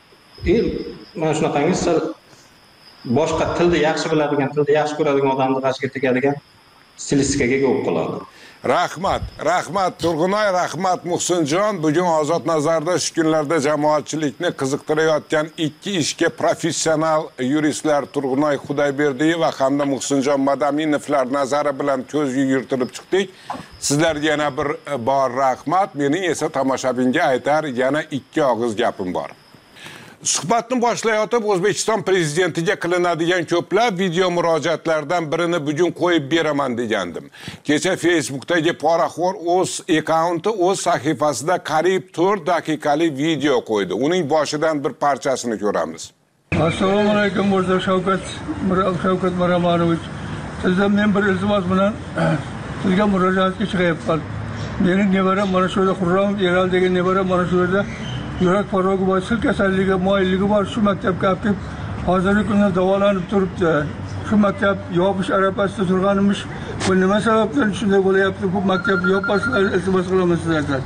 Mana shunaqangi boshqa tilni yaxshi biladigan, tilni yaxshi ko'radigan odamni g'ashiga tegadigan stilistikaga ega bo'lib qoladi. Rahmat Turg'unay, rahmat Muhsinjon. Bugun Ozod nazarda shu kunlarda jamoatchilikni qiziqtirayotgan ikki ishga professional yuristlar Turg'unay Xudoyberdiyev va hamda Muhsinjon Madaminovlar nazari bilan ko'z yugurtirib chiqdik. Sizlarga yana bir bor rahmat. Mening esa tomoshabinga aytar yana ikki og'iz gapim bor. Suhbatni boshlayotib O'zbekiston prezidentiga qilinadigan ko'plab video murojaatlardan birini bugun qo'yib beraman degandim. Kecha Facebookdagi poraxo'r o'z akkaunti, o'z sahifasida qariyb 4 daqiqalik video qo'ydi. Uning boshidan bir parchasini ko'ramiz. Assalomu alaykum, Mirzo Shavkat Miromonovich. Sizdan men bir iltimos bilan sizga murojaatga chiqyapman. Mening nevaram mana shu yerda Xurram Eral degan nevaram mana shu yerda yurak farogi bor, sil kasalligi, moyilligi bor, shu maktabga olib kelib hozirgi kunda davolanib turibdi. Shu maktab yopish arafasida turganimiz, bu nima sababdan shunday bo'layapti? Bu maktabni yopasizlar, iltimos qilaman sizlardan.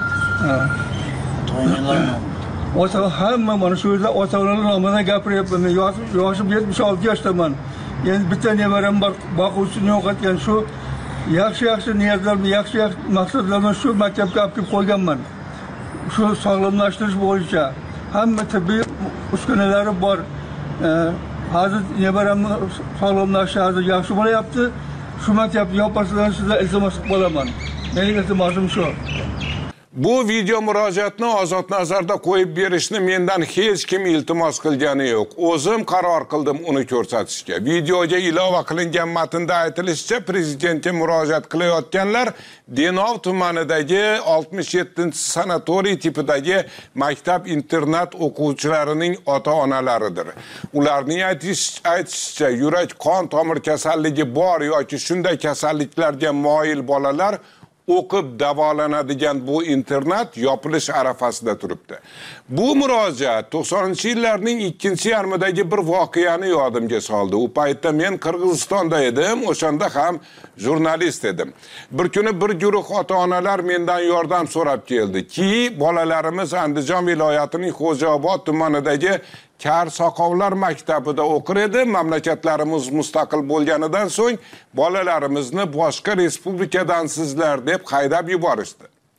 Ota hamma mana shu yerda ota-onalar nomidan gapiryapman. Men yoshim 76 yoshdaman. Endi bitta nevaram bor, boquvchini yo'qotgan shu yaxshi niyatlar, yaxshi maqsadlardan shu maktabga olib kelib qo'yganman. Shu sog'lomlashtirish bo'yicha hamma tibbiy uskunalari bor. Hozir nevaramni sog'lomlashishi hozir yaxshi bo'lyapti. Shu maktabni yopasizlar, sizlar iltimos qilib qolaman. Mening iltimosim shu. Bu video murojaatni Ozod nazarda qo'yib berishni mendan hech kim iltimos qilgani yo'q. O'zim qaror qildim uni ko'rsatishga. Videoga ilova qilingan matnda aytilishicha, prezidentga murojaat qilayotganlar Denov tumanidagi 67-sanatoriy tipidagi maktab-internat o'quvchilarining ota-onalaridir. Ularning aytishicha, yurak qon tomir kasalligi bor yoki shunday kasalliklarga moyil bolalar o'qib davolanadigan bu internat yopilish arafasida turibdi. Bu murojaat 90-yillarning ikkinchi yarmidagi bir voqeani yodimga soldi. U paytda men Qirg'izistonda edim, o'shanda ham jurnalist edim. Bir kuni bir guruh ota-onalar mendan yordam so'rab keldi. Ki bolalarimiz Andijon viloyatining Xo'jaobod tumanidagi Kar Soqovlar maktabida o'qir edi. Mamlakatlarimiz mustaqil bo'lganidan so'ng bolalarimizni boshqa respublikadansizlar deb haydab yuborishdi.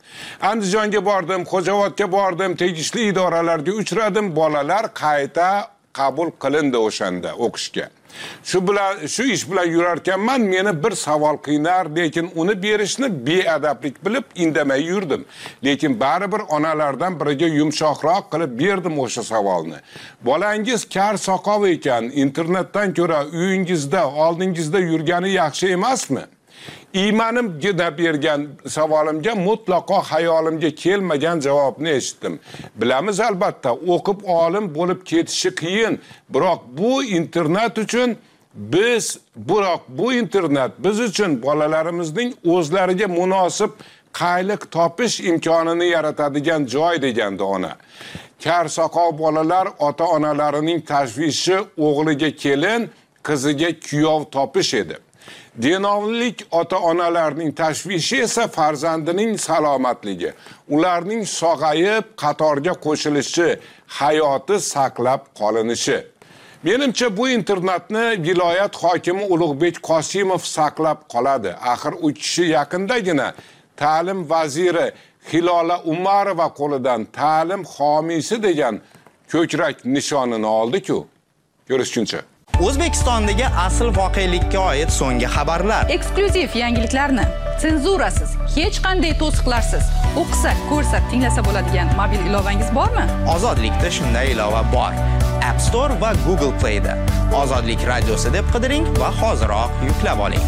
Andijonga bordim, Xo'jaobodga bordim, tegishli idoralarga uchradim, bolalar qayta qabul qilindi o'shanda o'qishga. Shu ish bilan yurarkanman, meni bir savol qiynar, lekin uni berishni beadablik bilib indamay yurdim. Lekin baribir onalardan biriga yumshoqroq qilib berdim o'sha savolni. Bolangiz kar soqov ekan, internetdan ko'ra uyingizda, oldingizda yurgani yaxshi emasmi? Iymanimgina bergan savolimga mutlaqo hayolimga kelmagan javobni eshitdim. Bilamiz albatta, o'qib olim bo'lib ketishi qiyin, biroq bu internet uchun bu internet biz uchun bolalarimizning o'zlariga munosib qayliq topish imkonini yaratadigan joy degandi ona. Kar soqov bolalar ota-onalarining tashvishi o'g'liga kelin, qiziga kuyov topish edi. Denovlik ota-onalarning tashvishi esa farzandining salomatligi, ularning sog'ayib qatorga qo'shilishi, hayoti saqlab qolinishi. Menimcha bu internetni viloyat hokimi Ulug'bek Qosimov saqlab qoladi. Axir u kishi yaqindagina ta'lim vaziri Hilola Umarova qo'lidan ta'lim homiysi degan ko'krak nishonini oldi-ku. Ko'rishguncha. O'zbekistondagi asl voqelikka oid so'nggi xabarlar. Eksklyuziv yangiliklarni senzurasiz, hech qanday to'siqlarsiz o'qisa, ko'rsa, tinglasa bo'ladigan mobil ilovangiz bormi? Ozodlikda shunday ilova bor. App Store va Google Play'da. Ozodlik radiosi deb qidiring va hoziroq yuklab oling.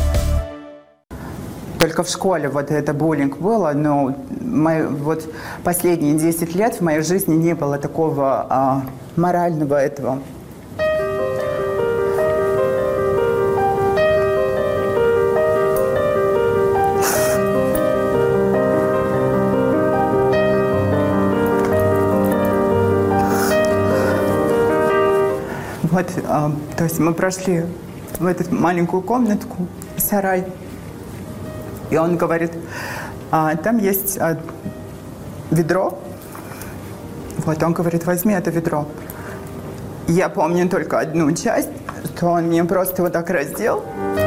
Только в школе вот это буллинг было, но вот последние 10 лет в моей жизни не было такого морального этого. Вот, то есть мы прошли в эту маленькую комнатку, сарай, и он говорит, там есть ведро. Вот, он говорит, возьми это ведро. Я помню только одну часть, что он меня просто вот так раздел.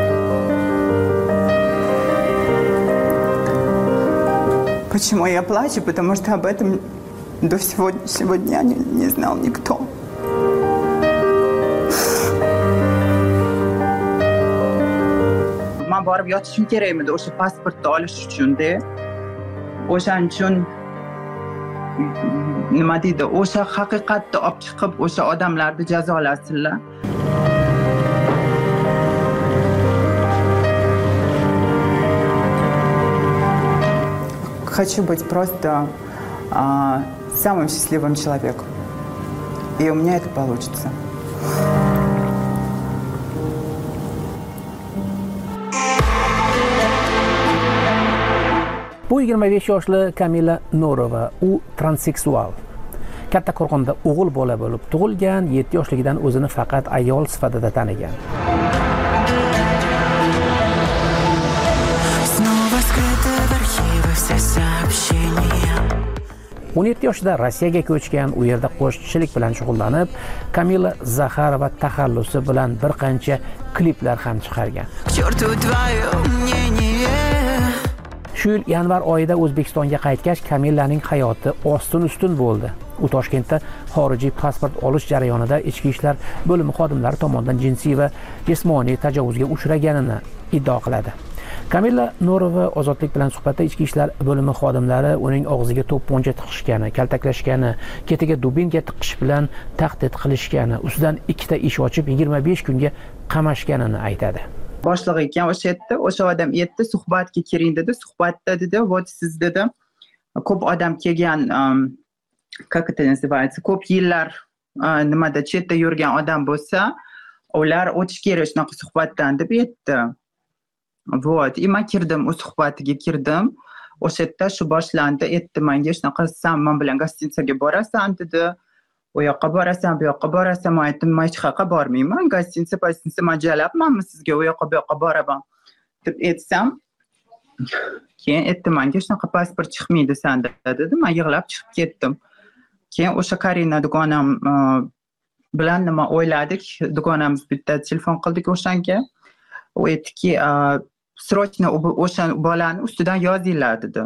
Почему я плачу? Потому что об этом до сегодняшнего дня не знал никто. Men borib yotishim kerak edi o'sha pasportni olish uchun-da. O'shaning uchun nima deydi, o'sha haqiqatni olib chiqib o'sha odamlarni jazolasinlar. Хочу быть просто самым счастливым человеком. И у меня это получится. Bu 25 yoshli Kamila Norova, u transseksual. Kattaqo'rg'onda o'g'il bola bo'lib tug'ilgan, 7 yoshligidan o'zini faqat ayol sifatida tanigan. 17 yoshida Rossiyaga ko'chgan, u yerda qo'shiqchilik bilan shug'ullanib, Kamila Zaxarova taxallusi bilan bir qancha kliplar ham chiqargan. Shu yil yanvar oyida O'zbekistonga qaytgach, Kamilaning hayoti ostin-ustun bo'ldi. U Toshkentda xorijiy pasport olish jarayonida ichki ishlar bo'limi xodimlari tomonidan jinsiy va jismoniy tajovuzga uchraganini iddao qiladi. Kamila Norova Ozodlik bilan suhbatda ichki ishlar bo'limi xodimlari uning og'ziga to'pponcha tiqishgani, kaltaklashgani, ketiga dubinga tiqish bilan tahdid qilishgani, ustidan 2 ta ish ochib 25 kunga qamashganini aytadi. Boshliq ekan o'sha odam aytdi, suhbatga kiring dedi. Suhbatda dedi, "Вот siz dedi, ko'p odam kelgan, как это называется, ko'p yillar nimada chetda yurgan odam bo'lsa, ular o'tish kerak shunaqa suhbatdan" deb aytdi. Вот, и men kirdim, u suhbatiga kirdim. O'sha yerda shu boshlandi, aytdi menga shunaqa, "Sen men bilan gostinitsaga borasan" dedi. "U yoqqa borasan, bu yoqqa borasan." Men aytdim, "Men hech qayerga bormayman. Gostinitsa mo'ljalabmanmi sizga, u yoqqa bu yoqqa boraman" deb aytsam, keyin aytdi menga, "Shunaqa pasport chiqmaydi senda" dedi. Men yig'lab chiqib ketdim. Keyin o'sha Karina dugonam bilan nima o'yladik, dugonamiz bitta telefon qildik o'shanga. U aytdiki, "Srochno o'sha bolani ustidan yozinglar" dedi.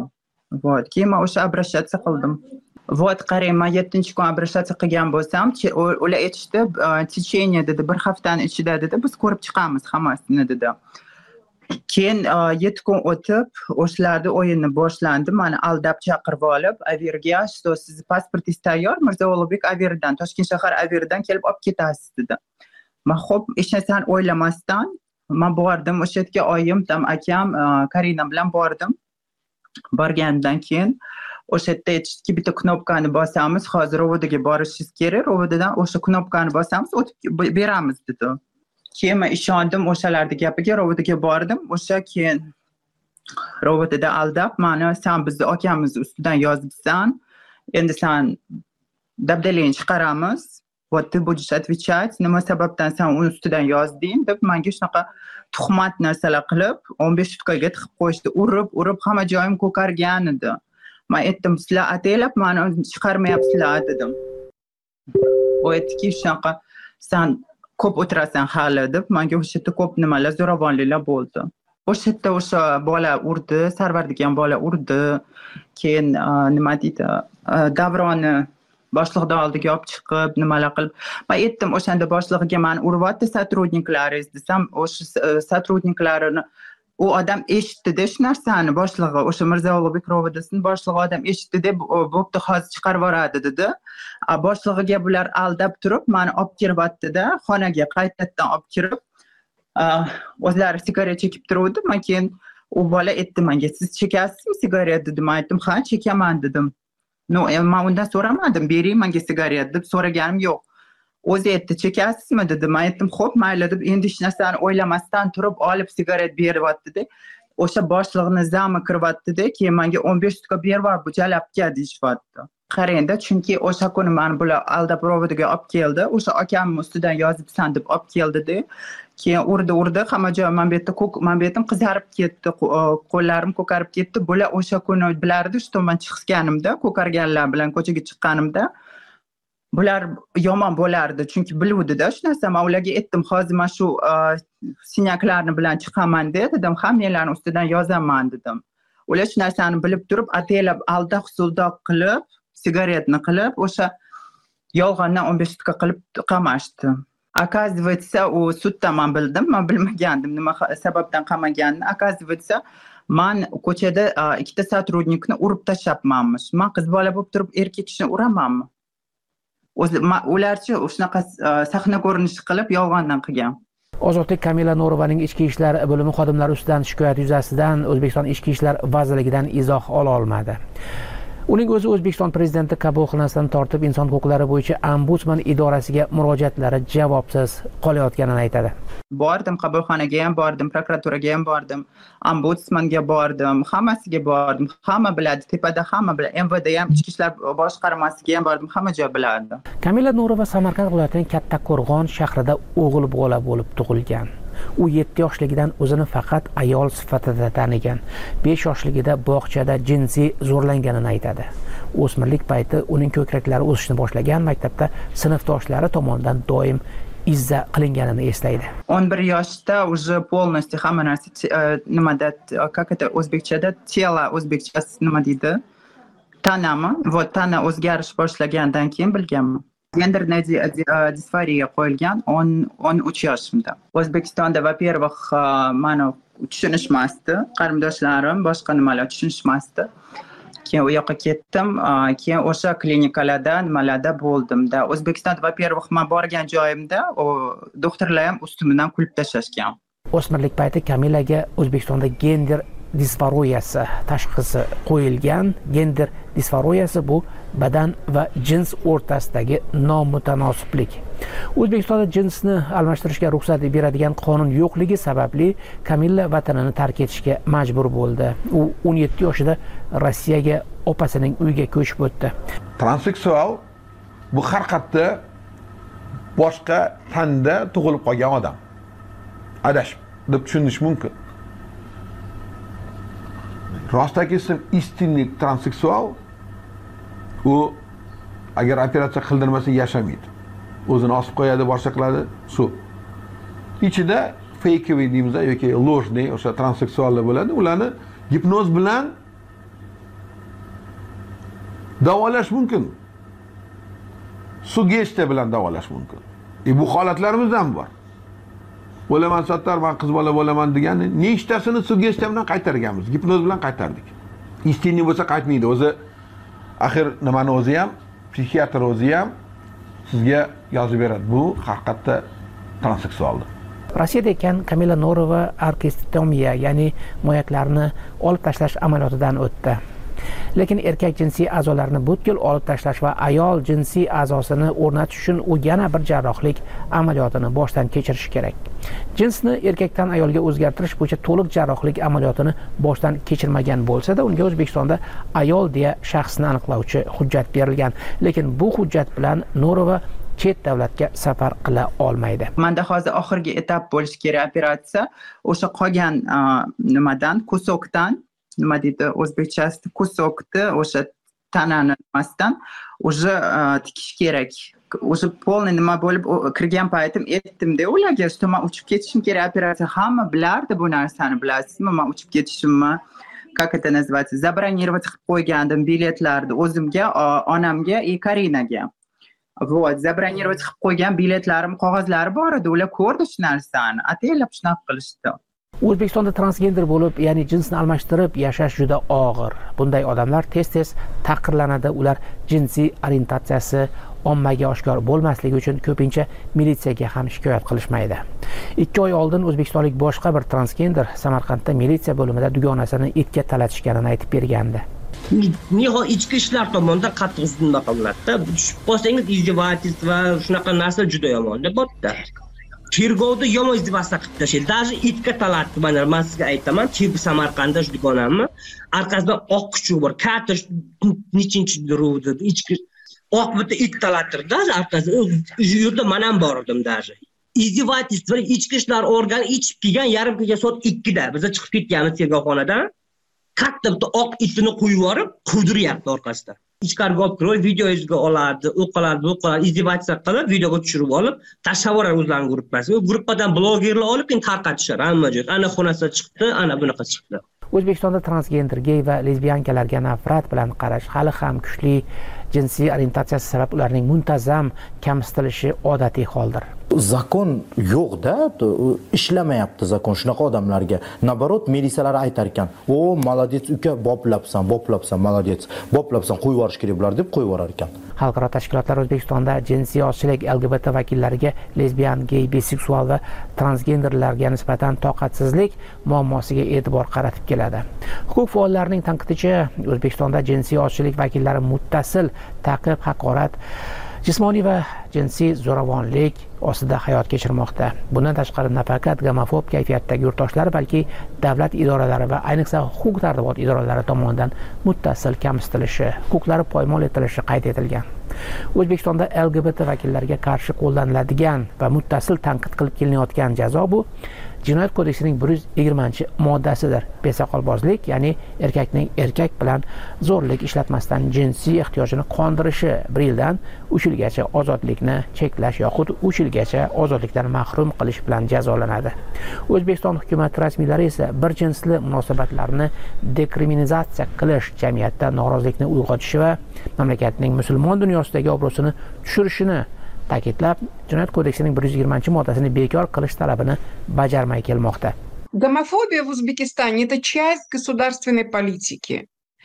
Вот, keyin men o'sha обращаться qildim. Вот, qarang, men 7-kun обращаться qilgan bo'lsam, ular aytishdi, tечение dedi, bir haftani ichida dedi, biz ko'rib chiqamiz hammasini dedi. Keyin 7 kun o'tib, o'shalarda o'yinni boshlandi. Meni aldab chaqirib olib, aviaga, "Что, siz pasportingiz tayyor? Mirzo Ulug'bek aviadan, Toshkent shahar aviadan kelib olib ketasiz" dedi. Men xo'p, hech narsani o'ylamasdan men bordim, o'sha yerga oyim, akam, Karina bilan bordim. Borgandan keyin o'sha yerda aytishdiki, bitta knopkani bosamiz, hozir rovodaga borishingiz kerak, rovodadan o'sha knopkani bosamiz, o'tib beramiz dedi. Keyin men ishondim o'shalarning gapiga, rovodaga bordim. O'sha keyin rovotada aldab, meni "Sen bizni akamiz ustidan yozibsan, endi sen dabdalangni chiqaramiz. Вот ты будешь отвечать, nima sababdan sen uni ustidan yozding" deb menga shunaqa tuhmat narsalar qilib, 15 sutkaga tiqib qo'yishdi. Urib hamma joyim ko'kargan edi. Men aytdim, "Sizlar ataylab meni chiqarmayapsizlar" dedim. U aytdiki, "Shunaqa sen ko'p o'tirasan hali" deb, menga o'sha yerda ko'p nimalar, zo'ravonliklar bo'ldi. O'sha yerda o'sha bola urdi, Sarvar degan bola urdi. Keyin nima deydi, Davronni boshliqdan oldiga olib chiqib, nimalar qilib. Men aytdim, o'shanda boshlig'iga meni uryapti сотрудниklaringiz desam, o'sha сотрудниklarini u odam eshitdi-da shu narsani, boshlig'i, o'sha Mirzo Ulug'bek rovodasining boshlig'i odam eshitdi-da, bo'pti, hozir chiqarib yuboradi dedi. Boshlig'iga bular aldab turib, meni olib kiryapti-da, xonaga qaytadan olib kirib, o'zlari sigaret chekib turuvdi. Men keyin u bola aytdi menga, "Siz chekasizmi sigaret?" dedim. Men aytdim, "Ha, chekaman" dedim. No, men undan so'ramadim, "Bering menga sigaret" deb so'raganim yo'q. O'zi aytdi, "Chekasizmi" dedi. Men aytdim, "Xo'p, mayli" deb, endi hech narsani o'ylamasdan turib olib sigaret beryapti-da. O'sha boshlig'ini zami kiryapti-da, keyin menga 15 sutka beryapti, bu jalabga deyishyapti. Qarangda, chunki o'sha kuni meni bular aldab rovodaga olib keldi. O'sha akamning ustidan yozibsan deb olib keldi-da. Keyin urdi, hamma joy men bu yetim qizarib ketdi, qo'llarim ko'karib ketdi. Bular o'sha kuni bilardi, shu men chiqganimda, ko'karganlar bilan ko'chaga chiqqanimda bular yomon bo'lardi, chunki biluvdi-da shu narsa. Men ularga aytdim, "Hozir men shu sinyaklarni bilan chiqaman" dedim, "Hammalarning ustidan yozaman" dedim. Ular shu narsani bilib turib, ataylab aldoq-suldoq qilib, sigaretni qilib, o'sha yolg'ondan 15 sutka qilib qamashdi. Оказывается, u sudda men bildim, men bilmagandim nima sababdan qamaganini. Оказывается, men ko'chada ikkita сотрудникni urib tashlabmanmish. Men qiz bola bo'lib turib erkak kishini uramanmi? Ularchi shunaqa sahna ko'rinishi qilib yolg'ondan qilgan. Ozodlik Kamila No'rovaning ichki ishlar bo'limi xodimlari ustidan shikoyat yuzasidan O'zbekiston ichki ishlar vazirligidan izoh ola olmadi. Uning o'zi O'zbekiston prezidenti qabulxonasidan tortib inson huquqlari bo'yicha ombudsman idorasiga murojaatlari javobsiz qolayotganini aytadi. Bordim, qabulxonaga ham bordim, prokuraturaga ham bordim, ombudsmanga bordim, hammasiga bordim. Hamma biladi, tepada hamma biladi. MVD ham, ichki ishlar boshqarmasiga ham bordim, hamma joy biladi. Kamila No'rova Samarqand viloyatining Kattaqo'rg'on shahrida o'g'il bola bo'lib tug'ilgan. U 7 yoshligidan o'zini faqat ayol sifatida tanigan. 5 yoshligida bog'chada jinsiy zo'rlanganini aytadi. O'smirlik payti uning ko'kraklari o'sishni boshlagan, maktabda sinfdoshlari tomonidan doim izza qilinganini eslaydi. 11 yoshda уже полностью hamma narsa nimada, как это o'zbekchada, tela o'zbekchasi nima deydi? Tanami, вот tana o'zgarish boshlagandan keyin bilganman. Genderная disforiya qo'yilgan 13 yoshimda. O'zbekistonda, во-первых, meni tushunishmasdi, qarindoshlarim boshqa nimalar tushunishmasdi. Keyin u yoqqa ketdim, keyin o'sha klinikalarda, nimalarda bo'ldimda. O'zbekistonda, во-первых, men borgan joyimda doktorlar ham ustimdan kulib tashlashgan. O'smirlik payti Kamilaga O'zbekistonda gender disforiyasi tashxisi qo'yilgan. Gender disforiyasi bu badan va jins o'rtasidagi nomutanosiblik. O'zbekistonda jinsni almashtirishga ruxsat beradigan qonun yo'qligi sababli Kamila vatanini tark etishga majbur bo'ldi. U 17 yoshida Rossiyaga opasining uyiga ko'chib o'tdi. Transseksual bu har qayerda boshqa tanda tug'ilib qolgan odam. Adashib deb tushunish mumkin. Rostaki ism istinlik transseksual u agar operatsiya qildirmasa yashamaydi. O'zini osib qo'yadi, boshqa qiladi, shu. Ichida fakeviy deymiz yoki ложный o'sha transseksuallar bo'ladi. Ularni gipnoz bilan Davolash mumkin. Sugestiya bilan davolash mumkin. Bu holatlarimiz ham bor. Bo'laman Sattar, men qiz bola bo'laman degan nechtasini sugestiya bilan qaytarganmiz, gipnoz bilan qaytardik. Istinni bo'lsa qaytmaydi. O'zi axir nimani o'zi ham, psixiatr o'zi ham sizga yozib beradi. Bu haqiqatda transseksualdir. Rossiyada ekan Kamila Norova arkistomiya, ya'ni moyaklarni olib tashlash amaliyotidan o'tdi. Lekin erkak jinsiy a'zolarini butkul olib tashlash va ayol jinsiy a'zosini o'rnatish uchun u yana bir jarrohlik amaliyotini boshdan kechirishi kerak. Jinsni erkakdan ayolga o'zgartirish bo'yicha to'liq jarrohlik amaliyotini boshdan kechirmagan bo'lsa-da, unga O'zbekistonda ayol deya shaxsni aniqlovchi hujjat berilgan. Lekin bu hujjat bilan Norova chet davlatga safar qila olmaydi. Menda hozir oxirgi etap bo'lishi kerak operatsiya. O'sha qolgan nimadan, kusokdan, nima deydi o'zbekchasida, kusokni o'sha tanani nimasidan o'sha tikish kerak. O'sha polni nima bo'lib kirgan paytim aytdim-da ularga, что men uchib ketishim kerak operatsiya. Hamma bilardi bu narsani, bilasizmi? Men uchib ketishimni, как это называется, забронировать qilib qo'ygandim biletlarni o'zimga, onamga и Karinaga. Вот, забронировать qilib qo'ygan biletlarim, qog'ozlari bor edi. Ular ko'rdi shu narsani, ataylab shunaqa qilishdi. O'zbekistonda transgender bo'lib, ya'ni jinsni almashtirib yashash juda og'ir. Bunday odamlar tez-tez taqirlanadi. Ular jinsiy orientatsiyasi ommaga oshkor bo'lmasligi uchun ko'pincha militsiyaga ham shikoyat qilishmaydi. 2 oy oldin o'zbekistonlik boshqa bir transgender Samarqandda militsiya bo'limida dugonasini itga talatishganini aytib bergandi. Nihol ichki ishlar tomonidan qattiq nima qilinadi-da. Tushib qolsangiz izdevательство va shunaqa narsa juda yomon deb bo'pti. Tergovda yomon izdevательство qilib tashlaydi. Даже itga talatdi. Men sizga aytaman, Samarqandda shu dugonamni orqasida oq kuchuk bor. Katta nechinchi ruvda ichki oq bitta it talattirdi, orqasida u yerda men ham bor edim даже. Izdevательство ichki ishlar organi ichib kelgan yarim kecha soat 2 da biz chiqib ketganmiz tergovxonadan. Katta bitta oq itini qo'yib yorib, quvdiryapti orqasida. Ichkariga olib kirib, videoga oladi, o'qiladi, izdevательство qilib, videoga tushirib olib, tashlab yuboradi o'zlarining gruppasiga. U gruppadan blogerlar olib, keyin tarqatishar hamma joy. Ana xonasida chiqdi, ana bunaqa chiqdi. O'zbekistonda transgender, gey va lesbiyankalarga nafrat bilan qarash hali ham kuchli. Jinsiy orientatsiyasi sabab ularning muntazam kamsitilishi odatiy holdir. Zakon yo'q-da, ishlamayapti zakon shunaqa odamlarga. Nabarot militsiyalar aytar ekan, "O, молодец uka, boplabsan, молодец, boplabsan, qo'yib yuborish kerak bular" deb qo'yib yuborar ekan. Xalqaro tashkilotlar O'zbekistonda jinsiy ozchilik, LGBT vakillariga lesbiyan, gey, biseksual va transgenderlarga nisbatan toqatsizlik muammosiga e'tibor qaratib keladi. Huquq faollarining tanqidicha, O'zbekistonda jinsiy ozchilik vakillari muttasil ta'qib, haqorat, jismoniy va jinsiy zo'ravonlik ostida hayot kechirmoqda. Bundan tashqari nafaqat gomofob kayfiyatdagi yurtdoshlar, balki davlat idoralari va ayniqsa huquq-tartibot idoralari tomonidan muttasil kamsitilishi, huquqlari poymol etilishi qayd etilgan. O'zbekistonda LGBT vakillariga qarshi qo'llaniladigan va muttasil tanqid qilib kelinayotgan jazo bu Jinoyat kodeksining 120-moddasidir. Besoqolbozlik, ya'ni erkakning erkak bilan zo'rlik ishlatmasdan jinsiy ehtiyojini qondirishi 1 yildan 3 yilgacha ozodlikni cheklash yoxud 3 yilgacha ozodlikdan mahrum qilish bilan jazolanadi. O'zbekiston hukumati rasmiylari esa bir jinsli munosabatlarni dekriminalizatsiya qilish, jamiyatda norozilikni uyg'otishi va mamlakatning musulmon dunyosidagi obro'sini tushirishini ta'kidlab, Jinoyat kodeksining 120-moddasini bekor qilish talabini bajarmay kelmoqda. Гомофобия в Узбекистане – это часть государственной политики.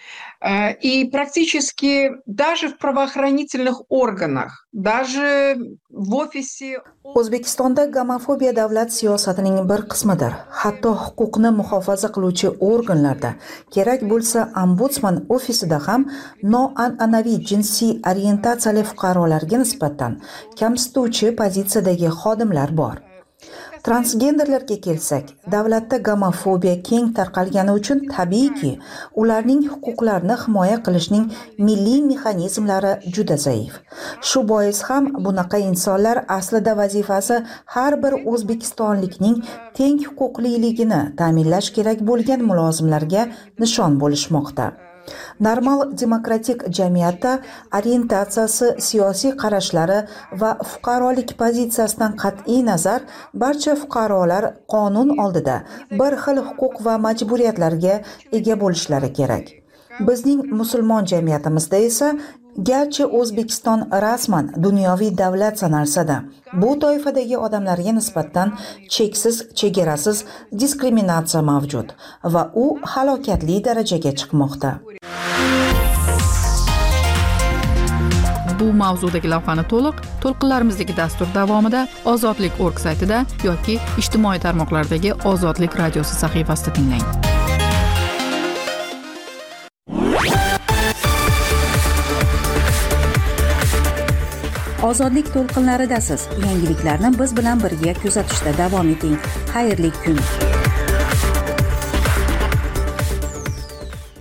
И практически даже в правоохранительных органах, даже в офисе... O'zbekistonda gomofobiya davlat siyosatining bir qismidir. Hatto huquqni muhofaza qiluvchi organlarda, kerak bo'lsa ombudsman ofisida ham noan'anaviy jinsiy orientatsiyali fuqarolarga nisbatan kamsituvchi pozitsiyadagi xodimlar bor. Transgenderlarga kelsak, davlatda gomofobiya keng tarqalgani uchun tabiiyki, ularning huquqlarini himoya qilishning milliy mexanizmlari juda zaif. Shu bois ham bunaqa insonlar aslida vazifasi har bir o'zbekistonlikning teng huquqliligini ta'minlash kerak bo'lgan mulozimlarga nishon bo'lishmoqda. Normal demokratik jamiyatda orientatsiyasi, siyosiy qarashlari va fuqarolik pozitsiyasidan qat'iy nazar barcha fuqarolar qonun oldida bir xil huquq va majburiyatlarga ega bo'lishlari kerak. Bizning musulmon jamiyatimizda esa garchi O'zbekiston rasman dunyoviy davlat sanalsa-da, bu toifadagi odamlarga nisbatan cheksiz, chegarasiz diskriminatsiya mavjud va u halokatli darajaga chiqmoqda. Bu mavzudagi lavhani to'lqinlarimizdagi dastur davomida ozodlik.org saytida yoki ijtimoiy tarmoqlardagi Ozodlik radiosi sahifasida tinglang. Ozodlik to'lqinlaridasiz. Yangiliklarni biz bilan birga kuzatishda davom eting. Xayrli kun.